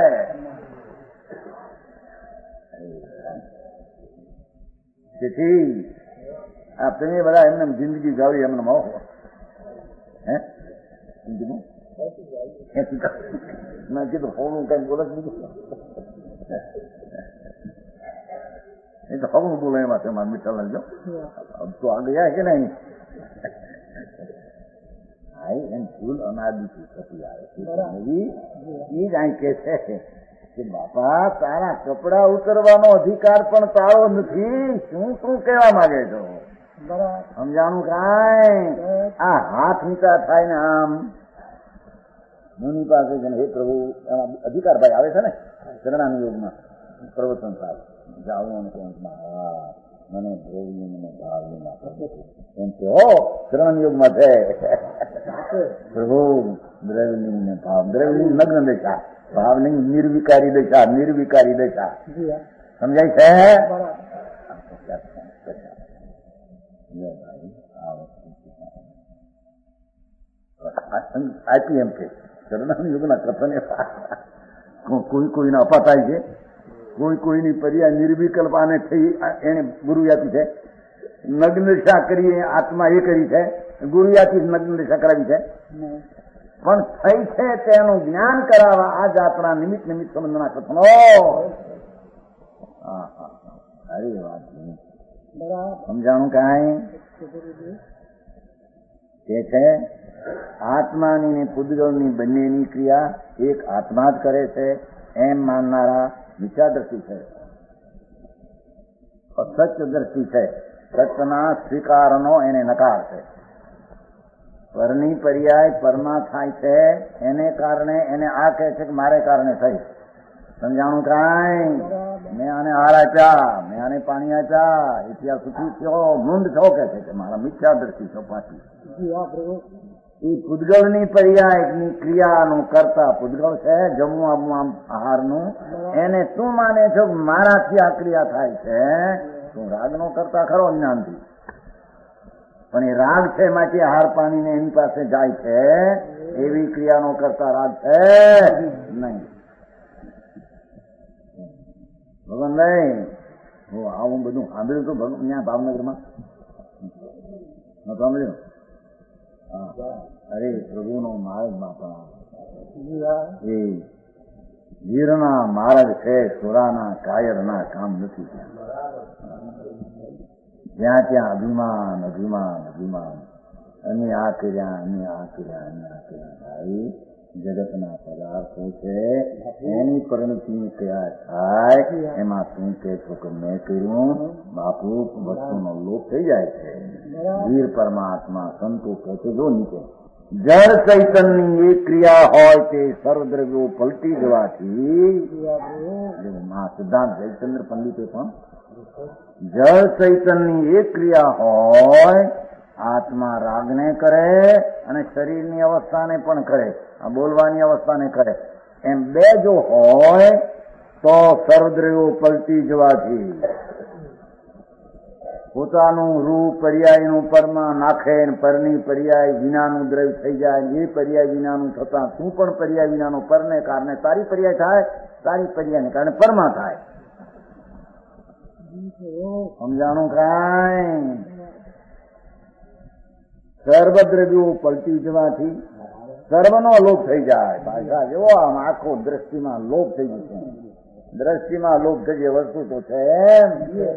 તેથી આ તમે બધા એમને જિંદગી ગાળી એમને મોહ હે મેં કીધું હોવું કઈ બોલે દીધું એ તો હવું બોલે એમાં છે મારા મીઠા લાગજો તો આ ગયા કે નહીં હા એમ ભૂલ અનાદિથી થતી આવે છે એ જ અહીં કે છે કે બાપા તારા કપડા ઉતરવાનો અધિકાર પણ તારો નથી. શું શું કહેવા માંગે છો? સમજાણું કાંઈ? આ હાથ ઊંચા થાય ને આમ મુનિ પાસે છે ને, હે પ્રભુ એમાં અધિકાર ભાઈ આવે છે ને શરણાની યોગમાં પ્રવચન થાય જાવું હા મને દ્રવ્ય મને ભાવની ના એમ કે હો શરણ યોગમાં છે પ્રભુ દ્રવ્યલિંગ ને ભાવ દ્રવ્યલિંગ નગ્ન દશા, ભાવલિંગ નિર્વિકારી દશા, નિર્વિકારી દશા. સમજાય છે? આઈપીએમ છે શરણાની યોગના કથન કોઈ કોઈના અપાતાય છે, કોઈ કોઈની પર્યાય નિર્વિકલ્પ આને થઈ એને ગુરુયાતી છે. નગ્ન દશા કરીએ આત્મા એ કરી છે, ગુરુયાતી નગ્ન દશા કરાવી છે પણ થઈ છે તેનું જ્ઞાન કરાવવા આ જાતના નિમિત્ત નિમિત્ત સંબંધના કથનો. હા હા સારી વાત સમજાણું કાંઈ કે છે આત્માની ને પૂતગલની બંનેની ક્રિયા એક આત્મા જ કરે છે એમ માનનારા મિથ્યાદ્રષ્ટિ છે, અસત્ય દ્રષ્ટિ છે. સત્યના સ્વીકારનો એને નકાર છે. પરની પર્યાય પરમાં થાય છે એને કારણે એને આ કહે છે કે મારે કારણે થઈ. સમજાણું કાંઈ? મેં આને હાર આપ્યા, મેં આને પાણી આપ્યા, ઇતિહાસ સુખી થયો, મૂંડ છો કે છે કે મારા મિથ્યા દ્રષ્ટિ છો પાછી. એ પૂતગલની પર્યાયની ક્રિયાનું કરતા પૂતગલ છે જમવું આપવું આમ આહારનું, એને શું માને છો મારાથી આ ક્રિયા થાય છે? તું રાગનો કરતા ખરો જ્ઞાનથી, પણ એ રાગ છે માટે આહાર પાણીને એની પાસે જાય છે, એવી ક્રિયાનો કરતા રાગ છે નહીં. ભગવાન નહીં હું આવું બધું સાંભળ્યું હતું ભગવાન ત્યાં ભાવનગરમાં સાંભળ્યું? અરે પ્રભુનો માર્ગ બાપા એ વીરના માર્ગ છે, સુરાના કાયરના કામ નથી. જ્યાં ત્યાં અભિમાન અભિમાન અભિમાન અમે આ કર્યા અમે આ કર્યા અમે આ કર્યા. ભાઈ જગતના પદાર્થો છે એની પરિણતિ કયા થાય એમાં શું કે છો કે મેં કર્યું? બાપુ વસ્તુનો લોપ થઈ જાય છે. વીર પરમાત્મા સંતો કહે છે જો નીચે જળ ચૈતન્યની એક ક્રિયા હોય તે સર્વદ્રવ્યો પલટી જવાથી સિદ્ધાંત જયચંદ્ર પંડિતે પણ જળ ચૈતન્યની એક ક્રિયા હોય આત્મા રાગને કરે અને શરીરની અવસ્થાને પણ કરે, આ બોલવાની અવસ્થાને કરે, એમ બે જો હોય તો સર્વદ્રવ્યો પલટી જવાથી પોતાનું રૂપ પર્યાયનું પરમાં નાખે, પરની પર્યાય વિનાનું દ્રવ્ય થઈ જાય. એ પર્યાય વિનાનું થતા તું પણ પર્યાય વિનાનો પરને કારણે તારી પર્યાય થાય, તારી પર્યાયને કારણે પરમાં થાય. સમજાણું કાંઈ? સર્વદ્રવ્યો પલટી જવાથી સર્વનો લોપ થઈ જાય. ભાષા જેવો આમ આખો દ્રષ્ટિમાં લોપ થઈ જશે. દ્રષ્ટિમાં લોપ થઈ જાય વસ્તુ તો છે એમ.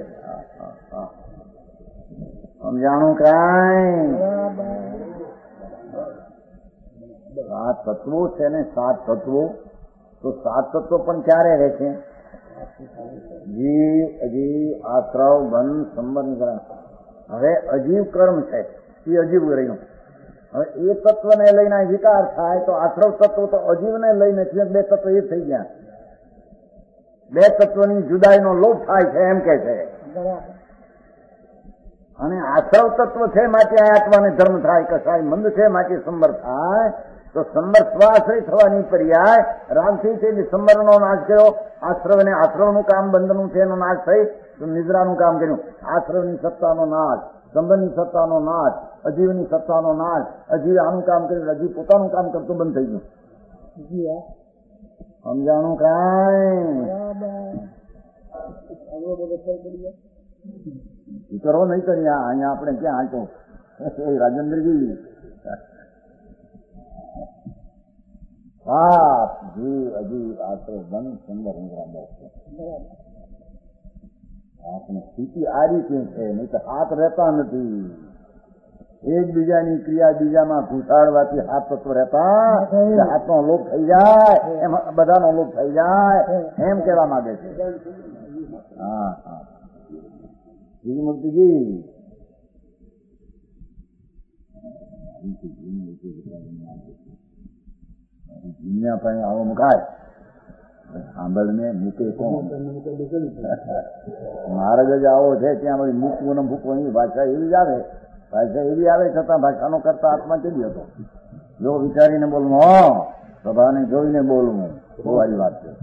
સમજાણું કાંઈ? સાત તત્વો છે ને, સાત તત્વો તો સાત તત્વો પણ ક્યારે રહે છે? જીવ અજીવ આશ્રવ બંધ સંબંધ. હવે અજીવ કર્મ છે એ અજીવ રહ્યું. હવે એ તત્વને લઈને વિકાર થાય તો આશ્રવ તત્વ તો અજીવને લઈને બે તત્વ એ થઈ ગયા. બે તત્વની જુદાઈનો લોપ થાય છે એમ કે છે. અને આશ્રવ તત્વ છે માટે આત્માને ધર્મ થાય, કસાય મંદ છે માટે સંબર થાય. તો સંબર સ્વાશ્રય થવાની પર્યાય રામથી છે સંબરનો નાશ કર્યો, આશ્રવને આશ્રવનું કામ બંધનું છે એનો નાશ થઈ તો નિદ્રાનું કામ કર્યું. આશ્રવની સત્તાનો નાશ, સંબંધની સત્તાનો નાશ, અજીવની સત્તાનો નાશ. અજીવ આનું કામ કર્યું, અજીવ પોતાનું કામ કરતું બંધ થઈ ગયું. સમજાણું કાંઈ? કરો નહીં કર્યા અહીંયા આપણે ક્યાં આંચો રાજેન્દ્રજી સાત જીવ અજીવ આશ્રય બંધ સુંદર નિદ્રા છે. આપની સ્થિતિ આ રીતે છે, નહીં તો હાથ રહેતા નથી. એકબીજાની ક્રિયા બીજામાં ઘૂસાડવાથી હાથ તત્વ રહેતા હાથનો લોપ થઈ જાય એમ બધાનો લોપ થઈ જાય એમ કહેવા માંગે છે. હા હા શ્રીમૂર્તિજી દુનિયા પાસે આવો મુકાય સાંભળને મૂકે કોણ? માર્ગ જ આવો છે ત્યાં બધી મૂકવું ને મૂકવું એની ભાષા એવી જ આવે ભાષા એવી આવે છતાં ભાષાનો કરતા આત્મા કેવી હતો? જો વિચારીને બોલવું હો સભાને જોઈને બોલવું બહુ આવી વાત છે.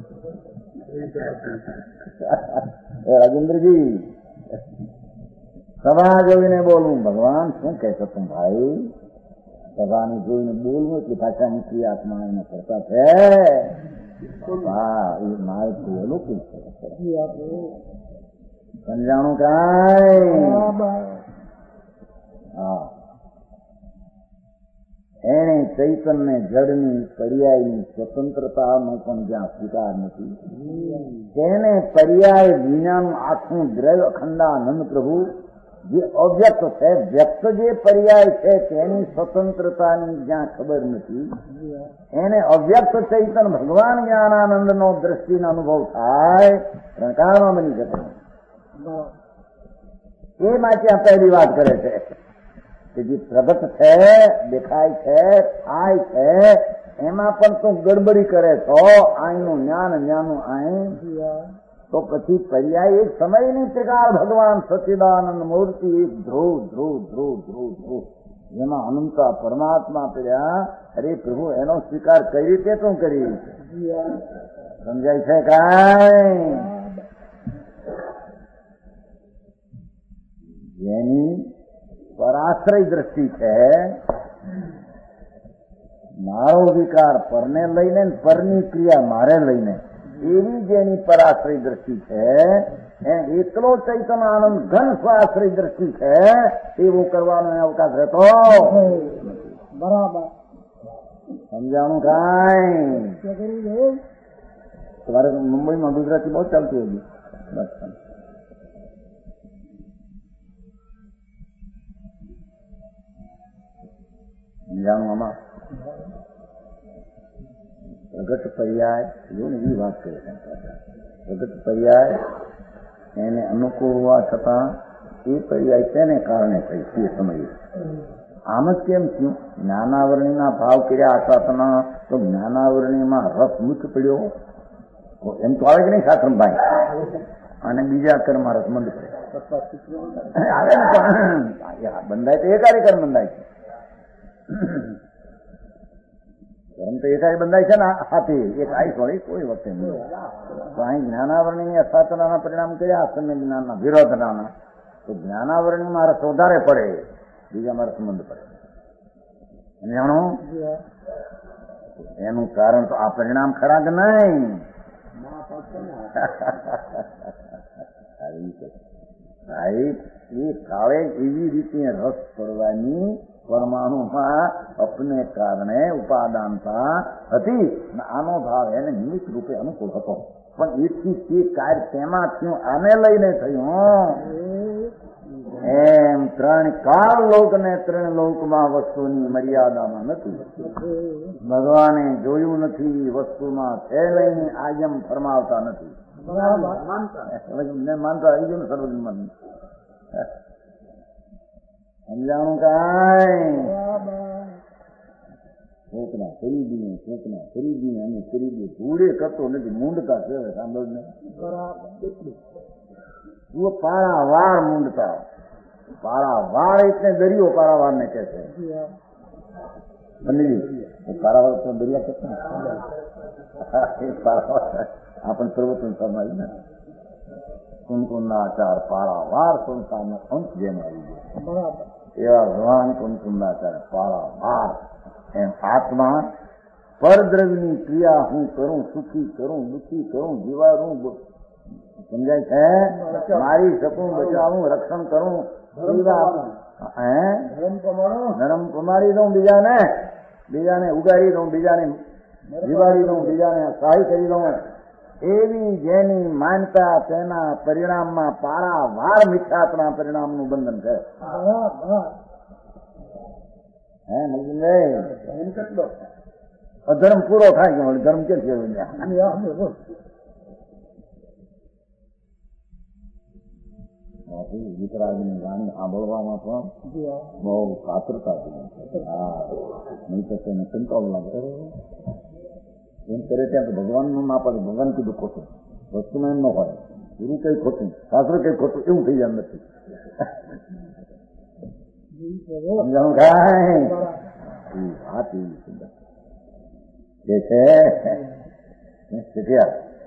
રાજેન્દ્રજી સભા જોઈને બોલવું ભગવાન શું કહે છે તું ભાઈ? સભાને જોઈને બોલવું એટલે ભાષાની ક્રિયાત્મા એને કરતા છે. હા એ મારે જોયેલું કઈ છે સમજાણું કાંઈ? હા એને ચૈતન્ય જડની પર્યાયની સ્વતંત્રતાનો પણ જ્યાં સ્વીકાર નથી તેને પર્યાય વિનાનું આખું દ્રવ્ય અખંડાનંદ પ્રભુ જે અવ્યક્ત છે વ્યક્ત જે પર્યાય છે તેની સ્વતંત્રતાની જ્યાં ખબર નથી એને અવ્યક્ત ચૈતન્ય ભગવાન જ્ઞાનાનંદનો દ્રષ્ટિનો અનુભવ થાય રણકારમાં બની શકે એ માટે આ પહેલી વાત કરે છે કે જે પ્રગટ છે દેખાય છે થાય છે એમાં પણ તું ગડબડી કરે છો આઈનું જ્ઞાન જ્ઞાનનું આઈ તો પછી પર્યાય એક સમયની ત્રિકાળ ભગવાન સચ્ચિદાનંદ મૂર્તિ એક ધ્રુવ ધ્રુવ ધ્રુવ ધ્રુવ ધ્રુવ જેમાં અનંતા પરમાત્મા પડ્યા. અરે પ્રભુ એનો સ્વીકાર કઈ રીતે તું કરી સમજાય છે કાંઈ? જેની પરાશ્રય દ્રષ્ટિ છે મારો વિકાર પરને લઈને પરની ક્રિયા મારે લઈને એવી જેની પરાશ્રય દ્રષ્ટિ છે એકલો ચૈતન્ય આનંદ ઘન સ્વાશ્રય દ્રષ્ટિ છે એવું કરવાનો અવકાશ રહેતો બરાબર સમજાણું કાંઈ? તમારે મુંબઈમાં ગુજરાતી બહુ ચાલતું હતું બસ સમજાણું આમાં પ્રગટ પર્યાય જો ને એવી વાત કરે પ્રગટ પર્યાય એને અનુકૂળ હોવા છતાં એ પર્યાય તેને કારણે થઈ તે સમયે આમ જ કેમ થયું? જ્ઞાનાવરણીના ભાવ કર્યા આશાતના તો જ્ઞાનાવરણીમાં રસ મુખ પડ્યો એમ તો આવે કે નહીં શાસ્ત્રભાઈ? અને બીજા કર્મમાં રસ મંદ પડે બંધાય તો એ કાર્યક્રમ બંધાય છે કર્મ તો એકાય બંધાય છે ને હાથી એક આઈસ હોય કોઈ વખતે નહીં. તો અહીં જ્ઞાનાવરણીની અસાતનાના પરિણામ કયા? અસમ્ય જ્ઞાનના વિરોધના. તો જ્ઞાનાવરણીમાં રસ વધારે પડે બીજામાં રસ મંદ પડે જાણો એનું કારણ તો આ પરિણામ ખરા કે નહીં? ભાઈ એ કાળે એવી રીતે રસ પડવાની પરમાણુમાં અપને કારણે ઉપાદાનતા હતી આનો ભાવ એને નિમિત્ત રૂપે અનુકૂળ હતો પણ એથી તે કાર્ય તેમાં થયું આને લઈને થયું એમ ત્રણ કાળ લોક ને ત્રણ લોકમાં વસ્તુની મર્યાદામાં નથી ભગવાને જોયું નથી વસ્તુમાં છે લઈને આજમ ફરમાવતા નથી માનતા આવી ગયું ને સર્વજ્ઞ સમજાણું કાંઈ? છોકરા ખરીદીને છોકરા ખરીદીને અને ખરીદી ધૂળે કરતો નથી મૂંડતા છે સાંભળને તું પારાવાર મૂંડતા પારાવાર એટલે દરિયો પારાવાર ને કે છે પારાવાર તો દરિયા કરતા આપણ પ્રવચન સમાવી ને કુમકુમના આચાર પારાવાર સંસારના અંત જેમ આવી ગયો એવા ભગવાન કુમકુમનાચાર્ય પારાવાર એમ આત્મા પરદ્રવ્યની ક્રિયા હું કરું સુખી કરું દુઃખી કરું જીવાડું સમજાય છે મારી શકું બચાવું રક્ષણ કરું નરમ કુમારી દઉં બીજાને બીજાને ઉગાડી દઉં બીજાને જીવાડી દઉં બીજાને સહાય કરી દઉં એવી જેની માનતા તેના પરિણામમાં પારાવાર મિથ્યાત્વના પરિણામનું બંધન છે હે મલકીનભાઈ અધર્મ પૂરો થાય ગયો ધર્મ ક્યાંથી વિતરાગની વાણી સાંભળવામાં પણ બહુ કાતરતા હા નહીં તો તેને કંટાળો લાગે એમ કરે ત્યાં તો ભગવાનનું ના પાડે ભગવાન કીધું ખોટું વસ્તુમાં એમ ન હોય ગુરુ કઈ ખોટું શાસ્ત્ર કઈ ખોટું એવું થઈ જાય નથી સમજાણું કાંઈ વાત એવી સુંદર જે છે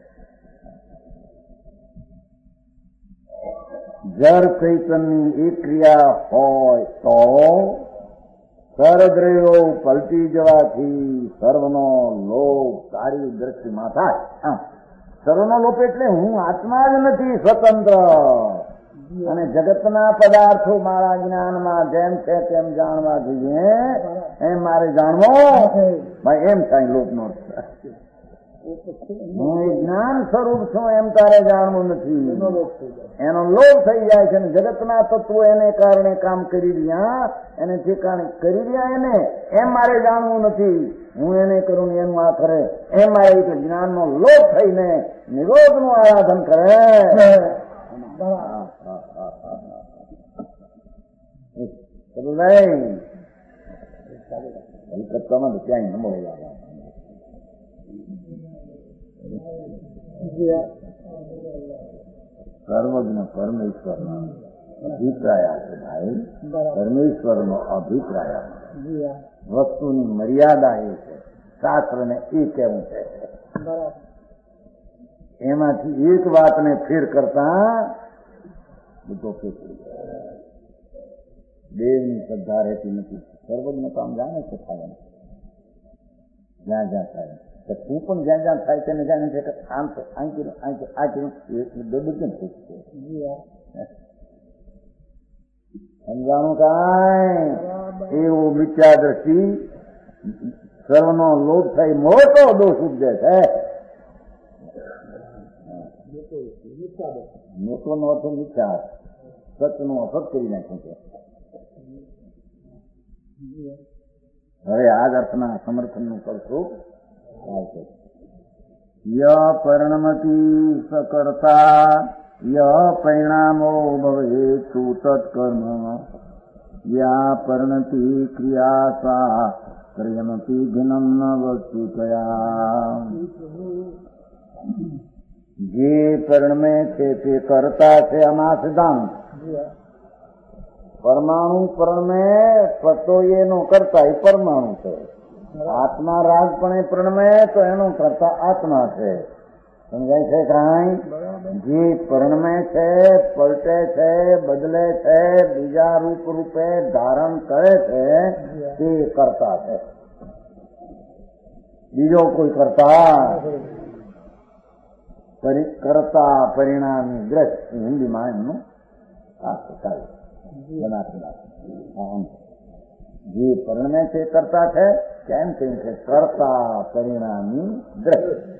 જર ચૈતનની એક ક્રિયા હોય તો સર્વદ્રવ્યો પલટી જવાથી સર્વનો લોપ સારી દ્રષ્ટિમાં થાય. સર્વનો લોપ એટલે હું આત્મા જ નથી સ્વતંત્ર અને જગતના પદાર્થો મારા જ્ઞાનમાં જેમ છે તેમ જાણવા જોઈએ એમ મારે જાણવો ભાઈ એમ થાય લોપ નો હું જ્ઞાન સ્વરૂપ છું એમ તારે જાણવું નથી એનો લોપ થઈ જાય છે અને જગતના તત્વો એને કારણે કામ કરી રહ્યા એને ઠેકાણે કરી રહ્યા એને એમ મારે જાણવું નથી હું એને કરું એનું આ કરે એમ મારે જ્ઞાનનો લોપ થઈને નિરોધનું આરાધન કરે કલકત્તામાં તો ક્યાંય ન મળે સર્વજ્ઞ પરમેશ્વરનો અભિપ્રાય છે ભાઈ પરમેશ્વરનો અભિપ્રાય વસ્તુની મર્યાદા એ છે શાસ્ત્રને એ કેવું છે એમાંથી એક વાતને ફેર કરતા બધો ફેર દેવની શ્રદ્ધા રહેતી નથી સર્વજ્ઞ કામ જાણે છે થાય જ્યાં જ્યાં થાય તું પણ જ્યાં જ્યાં થાય તેને જાણે છે કે આમ છે આ કીધું આ કીધું બધું કેમ થઈ છે સમજાણું કાંઈ એવું મિથ્યા દ્રષ્ટિ સર્વનો લોપ થઈ મોટો દોષ ઉપજે છે મોટો નો અર્થ મિથ્યા સત્યનો અસત કરી નાખ્યું છે. હવે આ જ અર્થના સમર્થનનું કરશું ય પરિણમતી સકર્તા ય પરિણામો ભવેતુ તત્કર્મ યા પરિણતિ ક્રિયા સા ક્રિયમતી ઘિનમ ન વસ્તુ કયા જે પરિણમે છે તે કરતા છે આમાં સિદ્ધાંત પરમાણુ પરણમે પતો એનો કરતા એ પરમાણુ છે આત્મા રાજપણે પ્રણમે તો એનું કરતા આત્મા છે સમજાય છે કાંઈ જે પરણમે છે પલટે છે બદલે છે બીજા રૂપ રૂપે ધારણ કરે છે તે કરતા છે બીજો કોઈ કરતા કરતા પરિણામી દ્રષ્ટિ હિન્દીમાં એમનું જે પરિણમે છે કરતા છે કેમ કેમ છે કરતા પરિણામી દ્રષ્ટિ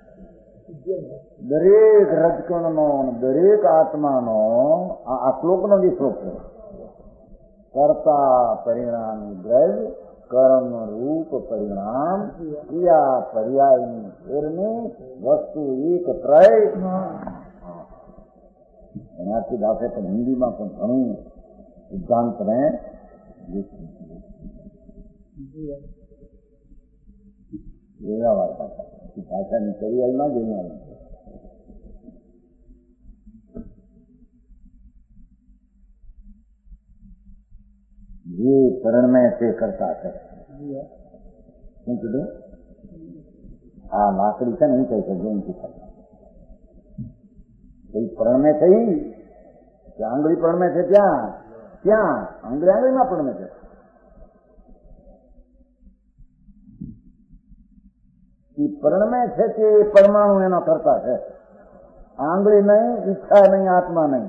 દરેક રજકણનો દરેક આત્માનો આ શ્લોકનો જે શ્લોક છે કરતા પરિણામી દ્રવ્ય કર્મ રૂપ પરિણામ ક્રિયા પર્યાયની ફેરની વસ્તુ એક ત્રય એનાથી દાખલે પણ હિન્દીમાં પણ ઘણું સિદ્ધાંતને એવા વાર્તા ભાષાની કરિયામાં જ એમાં જે પરણમે તે કરતા છે શું કીધું આ લાકડી છે ને હું કહી શકું એમ થાય કઈ પરણમે થઈ ત્યાં આંગળી પરણમે છે ત્યાં ત્યાં આંગળી આંગળીમાં પરણમે છે પરણમે છે તે પરમાણુ એનો કરતા છે આંગળી નહીં ઈચ્છા નહીં આત્મા નહીં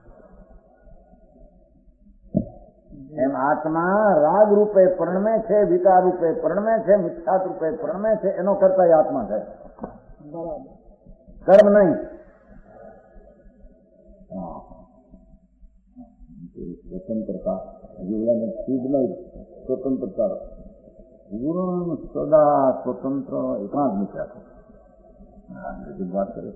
એમ આત્મા રાગ રૂપે પરણમે છે વિકાર રૂપે પરણમે છે મિથ્યાત રૂપે પરણમે છે એનો કરતા આત્મા છે કર્મ નહીં સ્વતંત્રતા જીવન ચીજ નહીં સ્વતંત્રતા પૂર્ણ સદા સ્વતંત્ર એકાંત મિત્ર વાત કરે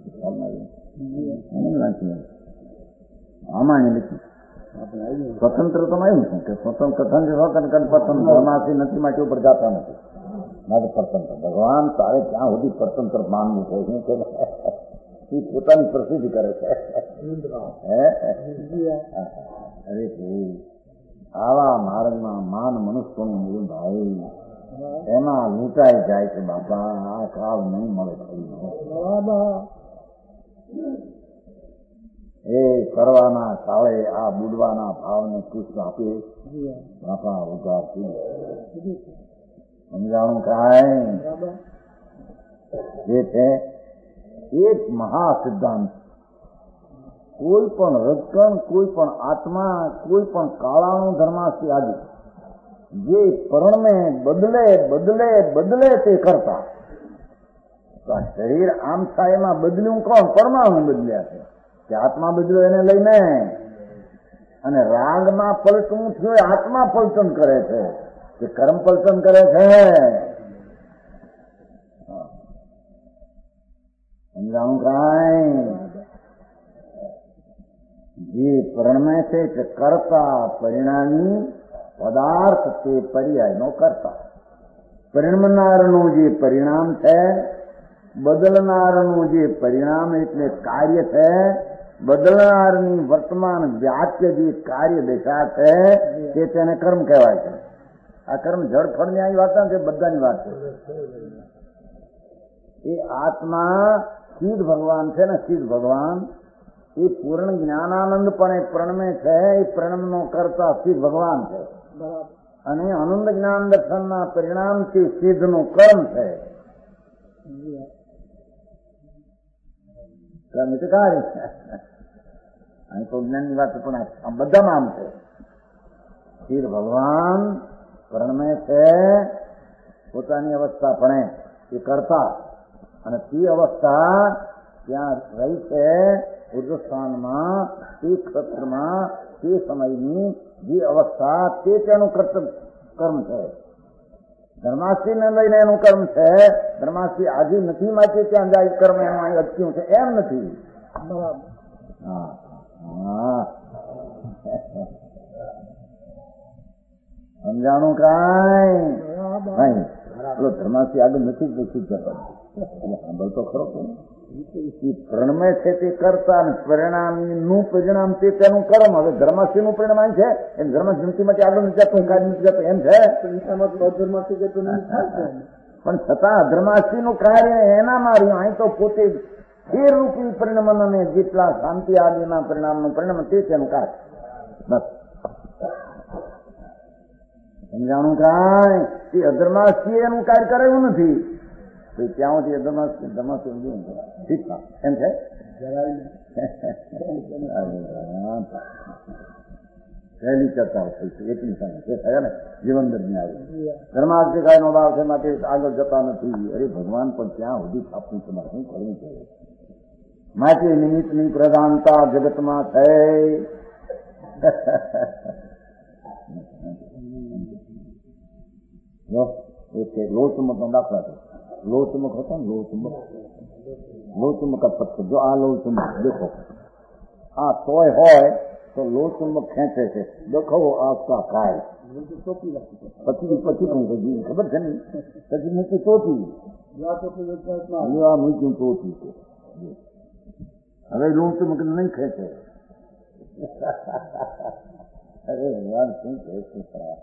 છે આમાં લખી સ્વતંત્રતામાં એવું છે કે સ્વતંત્ર કથન જે સ્વતંત્ર પતન ધર્માથી નથી માટે ઉપર જતા નથી માટે સ્વતંત્ર ભગવાન તારે ક્યાં સુધી સ્વતંત્ર માનવું છે શું કે એ પોતાની પ્રસિદ્ધિ કરે છે. અરે ભાઈ આવા માર્ગમાં માન મનુષ્યનું મૂળ ભાઈ એમાં લૂંટાઈ જાય છે બાપા. આ કાળ નહીં મળે એ કરવાના કાળે આ બુડવાના ભાવને પુષ્પ આપે બાપા ઉધાર સમજાણું કાંઈ જે છે એક મહા સિદ્ધાંત. કોઈ પણ રજકણ, કોઈ પણ આત્મા, કોઈ પણ કાળાનું ધર્માસ્થી આદિ જે પરણને બદલે બદલે બદલે તે કરતા. તો આ શરીર આમ થાય એમાં બદલ્યું કોણ? પરમાણુ બદલ્યા છે કે આત્મા બદલ્યો એને લઈને. અને રાગમાં પલટવું થયું આત્મા પલટન કરે છે કે કર્મ પલટન કરે છે. સમજાણું કાંઈ? જે પરણમે છે તે કરતા પરિણામી પદાર્થ તે પર્યાયનો કરતા. પરિણમનારનું જે પરિણામ છે, બદલનારનું જે પરિણામ એટલે કાર્ય છે, બદલનારની વર્તમાન વ્યાખ્ય જે કાર્ય દશા છે તે તેને કર્મ કહેવાય છે. આ કર્મ જળફળની આવી વાત છે, બધાની વાત છે. એ આત્મા સિદ્ધ ભગવાન છે ને, સિદ્ધ ભગવાન એ પૂર્ણ જ્ઞાનાનંદ પણ એ પ્રણમે છે. એ પ્રણમનો કરતા સિદ્ધ ભગવાન છે અને આનંદ જ્ઞાન દર્શનના પરિણામથી સિદ્ધનું કર્મ છે. કર્મ એટલે કાર્ય છે. અહીં તો જ્ઞાનની વાત પણ આ બધામાં આમ છે. સિદ્ધ ભગવાન પ્રણમે છે, પોતાની અવસ્થા ભણે એ કરતા, અને તે અવસ્થા ત્યાં રહી છે ઉર્ધ્વસ્થાનમાં, તે ક્ષેત્રમાં, તે સમયની જે અવસ્થા તે તેનું કર્મ છે. ધર્માસ્તીને લઈને એનું કર્મ છે. ધર્માસ્તી આજે નથી માટે ત્યાં જાય કર્મ એનું અહીં અટક્યું છે એમ નથી. હા હા સમજાણું કાંઈ નહીં. પેલો ધર્માસ્તી આગળ નથી પૂછી જતો સાંભળ તો ખરો. પ્રણમે છે તે કરતા અને પરિણામનું પરિણામ તે તેનું કર્મ. હવે ધર્માસ્તી નું પરિણામ છે એમ ધર્માસ્તી માટે આગળ નથી જતું, કાર્ય નથી જતું એમ છે. પણ છતાં ધર્માસ્તી નું કાર્ય એનામાં રહ્યું. અહીં તો પોતે ફેર રૂપી પરિણામ અને જેટલા શાંતિ આદિના પરિણામનું પરિણામ તે તેનું કાર્ય. બસ સમજાણું કાંઈ? તે અધર્માસ્તી એનું કાર્ય કરેલું નથી. ત્યાં સુધી ધર્માસ્તી ધર્માસ્તી એમ છે. પહેલી ચર્ચાઓ થઈ છે એટલી સામે છે થયા ને જીવન દરમિયાન ધર્માસ્તી કાયનો ભાવ છે માટે આગળ જતા નથી. અરે ભગવાન પણ ત્યાં સુધી આપવું તમારે શું કરવું છે? માટે નિમિત્તની પ્રધાનતા જગતમાં થઈ. એક લોચુમક નો દાખલા છે. લોચુમક હતો ને, લોચુમક લોચુમક પથ્થર. જો આ લોચુમક દેખો, આ સોય હોય તો લોચુમક ખેંચે છે. દેખો આ કાય પછી પછી પણ ખબર છે ને, પછી મૂકી તોતી આ મૂકી તોતી છે. હવે લોચુમક નહીં ખેંચે. અરે ભગવાન શું કહે છે?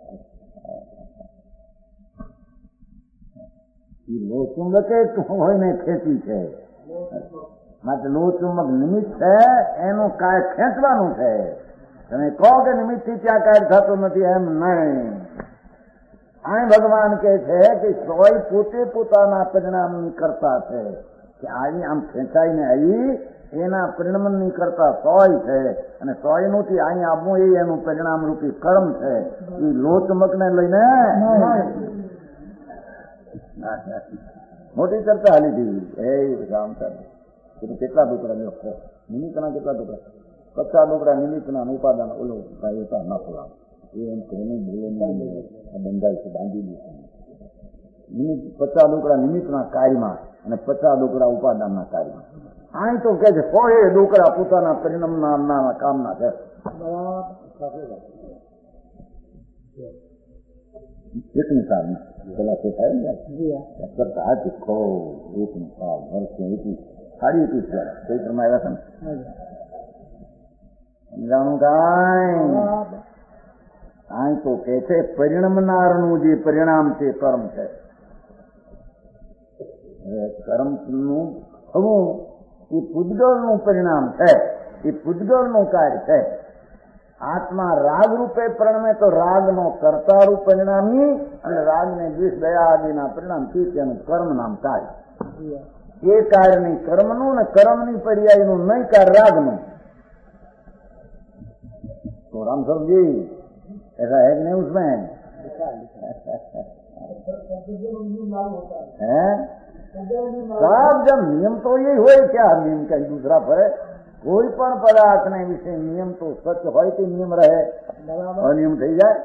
લોચુંબકે હોય ને ખેંચી છે માટે લોચુંબક નિમિત્ત છે, એનું કાર્ય ખેંચવાનું છે. તમે કહો કે નિમિત્તથી ત્યાં કાર્ય થતું નથી એમ નહીં. અહીં ભગવાન કહે છે કે સોય પોતે પોતાના પરિણામની કરતા છે કે અહીં આમ ખેંચાઈને આવી એના પરિણામની કરતા સોય છે અને સોયનું થી અહીં આવવું એ એનું પરિણામ રૂપી કર્મ છે. એ લોચુંબકને લઈને મોટી ચર્ચા હાલી હતી. એ રામ કેટલા ટુકડા નિમિત્તના કેટલા ટુકડા? પચાસ ટુકડા નિમિત્તના ઉપાદાન ઓલો ના પોલા એ એમ કરીને બોલે આ બંધાય છે બાંધી દીધું. નિમિત્ત પચાસ ડોકરા નિમિત્તના કાર્યમાં અને પચાસ ડોકરા ઉપાદાનના કાર્યમાં. આમ તો કે છે સો એ ડોકરા પોતાના પરિણામના કામના છે. એક નિશાળ પેલા તે થાય ને કરતા આ તીખો એક નિશાળ વર્ષે એકવીસ સાડી એકવીસ વાર ચૈત્રમાં આવ્યા છે ને સમજાણું કાંઈ. કાંઈ તો કે છે પરિણમનારનું જે પરિણામ છે કર્મ છે. કર્મનું થવું એ પૂતગળનું પરિણામ છે, એ પૂતગળનું કાર્ય છે. આત્મા રાગ રૂપે પરિણમે તો રાગનો કર્તારૂપ પરિણામી અને રાગને દ્વેષ દયા આદિના પરિણામથી તેનું કર્મ નામ કાર્ય. એ કાર્યની કર્મનું ને કર્મની પર્યાયનું નહીં કાર્ય રાગનું. तो राम साहब जी ऐसा है कि नहीं उसमें है? साहब जब नियम तो यही हो क्या नियम का दूसरा पर है. कोई पण पदार्थ ने विषय नियम तो सच हो तो नियम रहे और नियम थी जाए.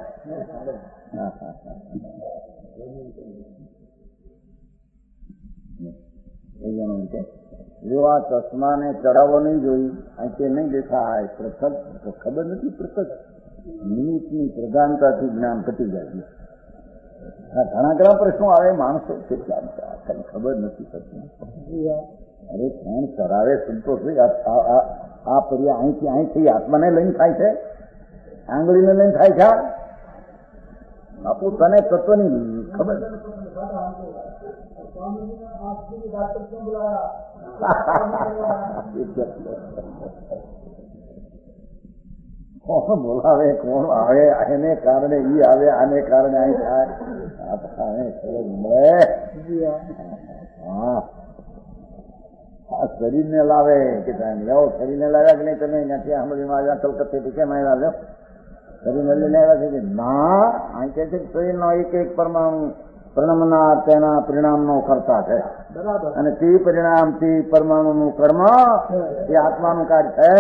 जो आ चश्मा ने चढ़ाવો नहीं જોઈ આંખે નહીં દેખાય પ્રત્યક્ષ તો ખબર નથી. પ્રત્યક્ષ નિમિત્તની પ્રધાનતાથી જ્ઞાન ઘટી જાય. ઘણા ઘણા પ્રશ્નો આવે માણસો કઈ ખબર નથી પડતી. અરે કોણ કરાવે સંતોષ આ પર્યા અહીંથી અહીંથી આત્માને લઈને થાય છે, આંગળીને લઈને થાય છે. બાપુ તને તત્વની ખબર કોણ બોલાવે કોણ આવે એને કારણે ઈ આવે આને કારણે અહીં થાય ખબર મળે. હા આ શરીરને લાવે કે લેવો શરીરને લાવ્યા કે નહીં તમે ત્યાંથી સાંભળીમાં આવ્યા કલકત્તાથી કેમ આવ્યા લો શરીરને લઈને આવ્યા છે કે ના અહીં કે છે શરીરનો એક એક પરમાણુ પરિણામના તેના પરિણામનો કરતા છે અને તે પરિણામથી પરમાણુનું કર્મ એ આત્માનું કાર્ય છે.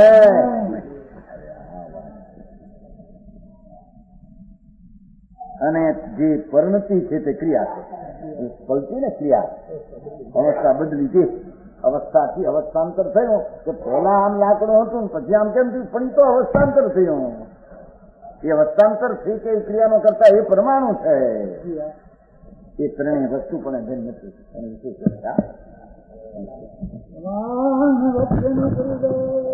અને જે પરિણતિ છે તે ક્રિયા છે. પલટી ને ક્રિયા અવસ્થા બદલી છે. અવસ્થાથી અવસ્થાંતર થયું કે પહેલા આમ લાકડું હતું ને પછી આમ કેમ થયું પણ તો અવસ્થાંતર થયું. એ અવસ્થાંતર છે કે ક્રિયાનો કરતા એ પરમાણુ છે. એ ત્રણેય વસ્તુ પણ ધન નથી અને વિશેષ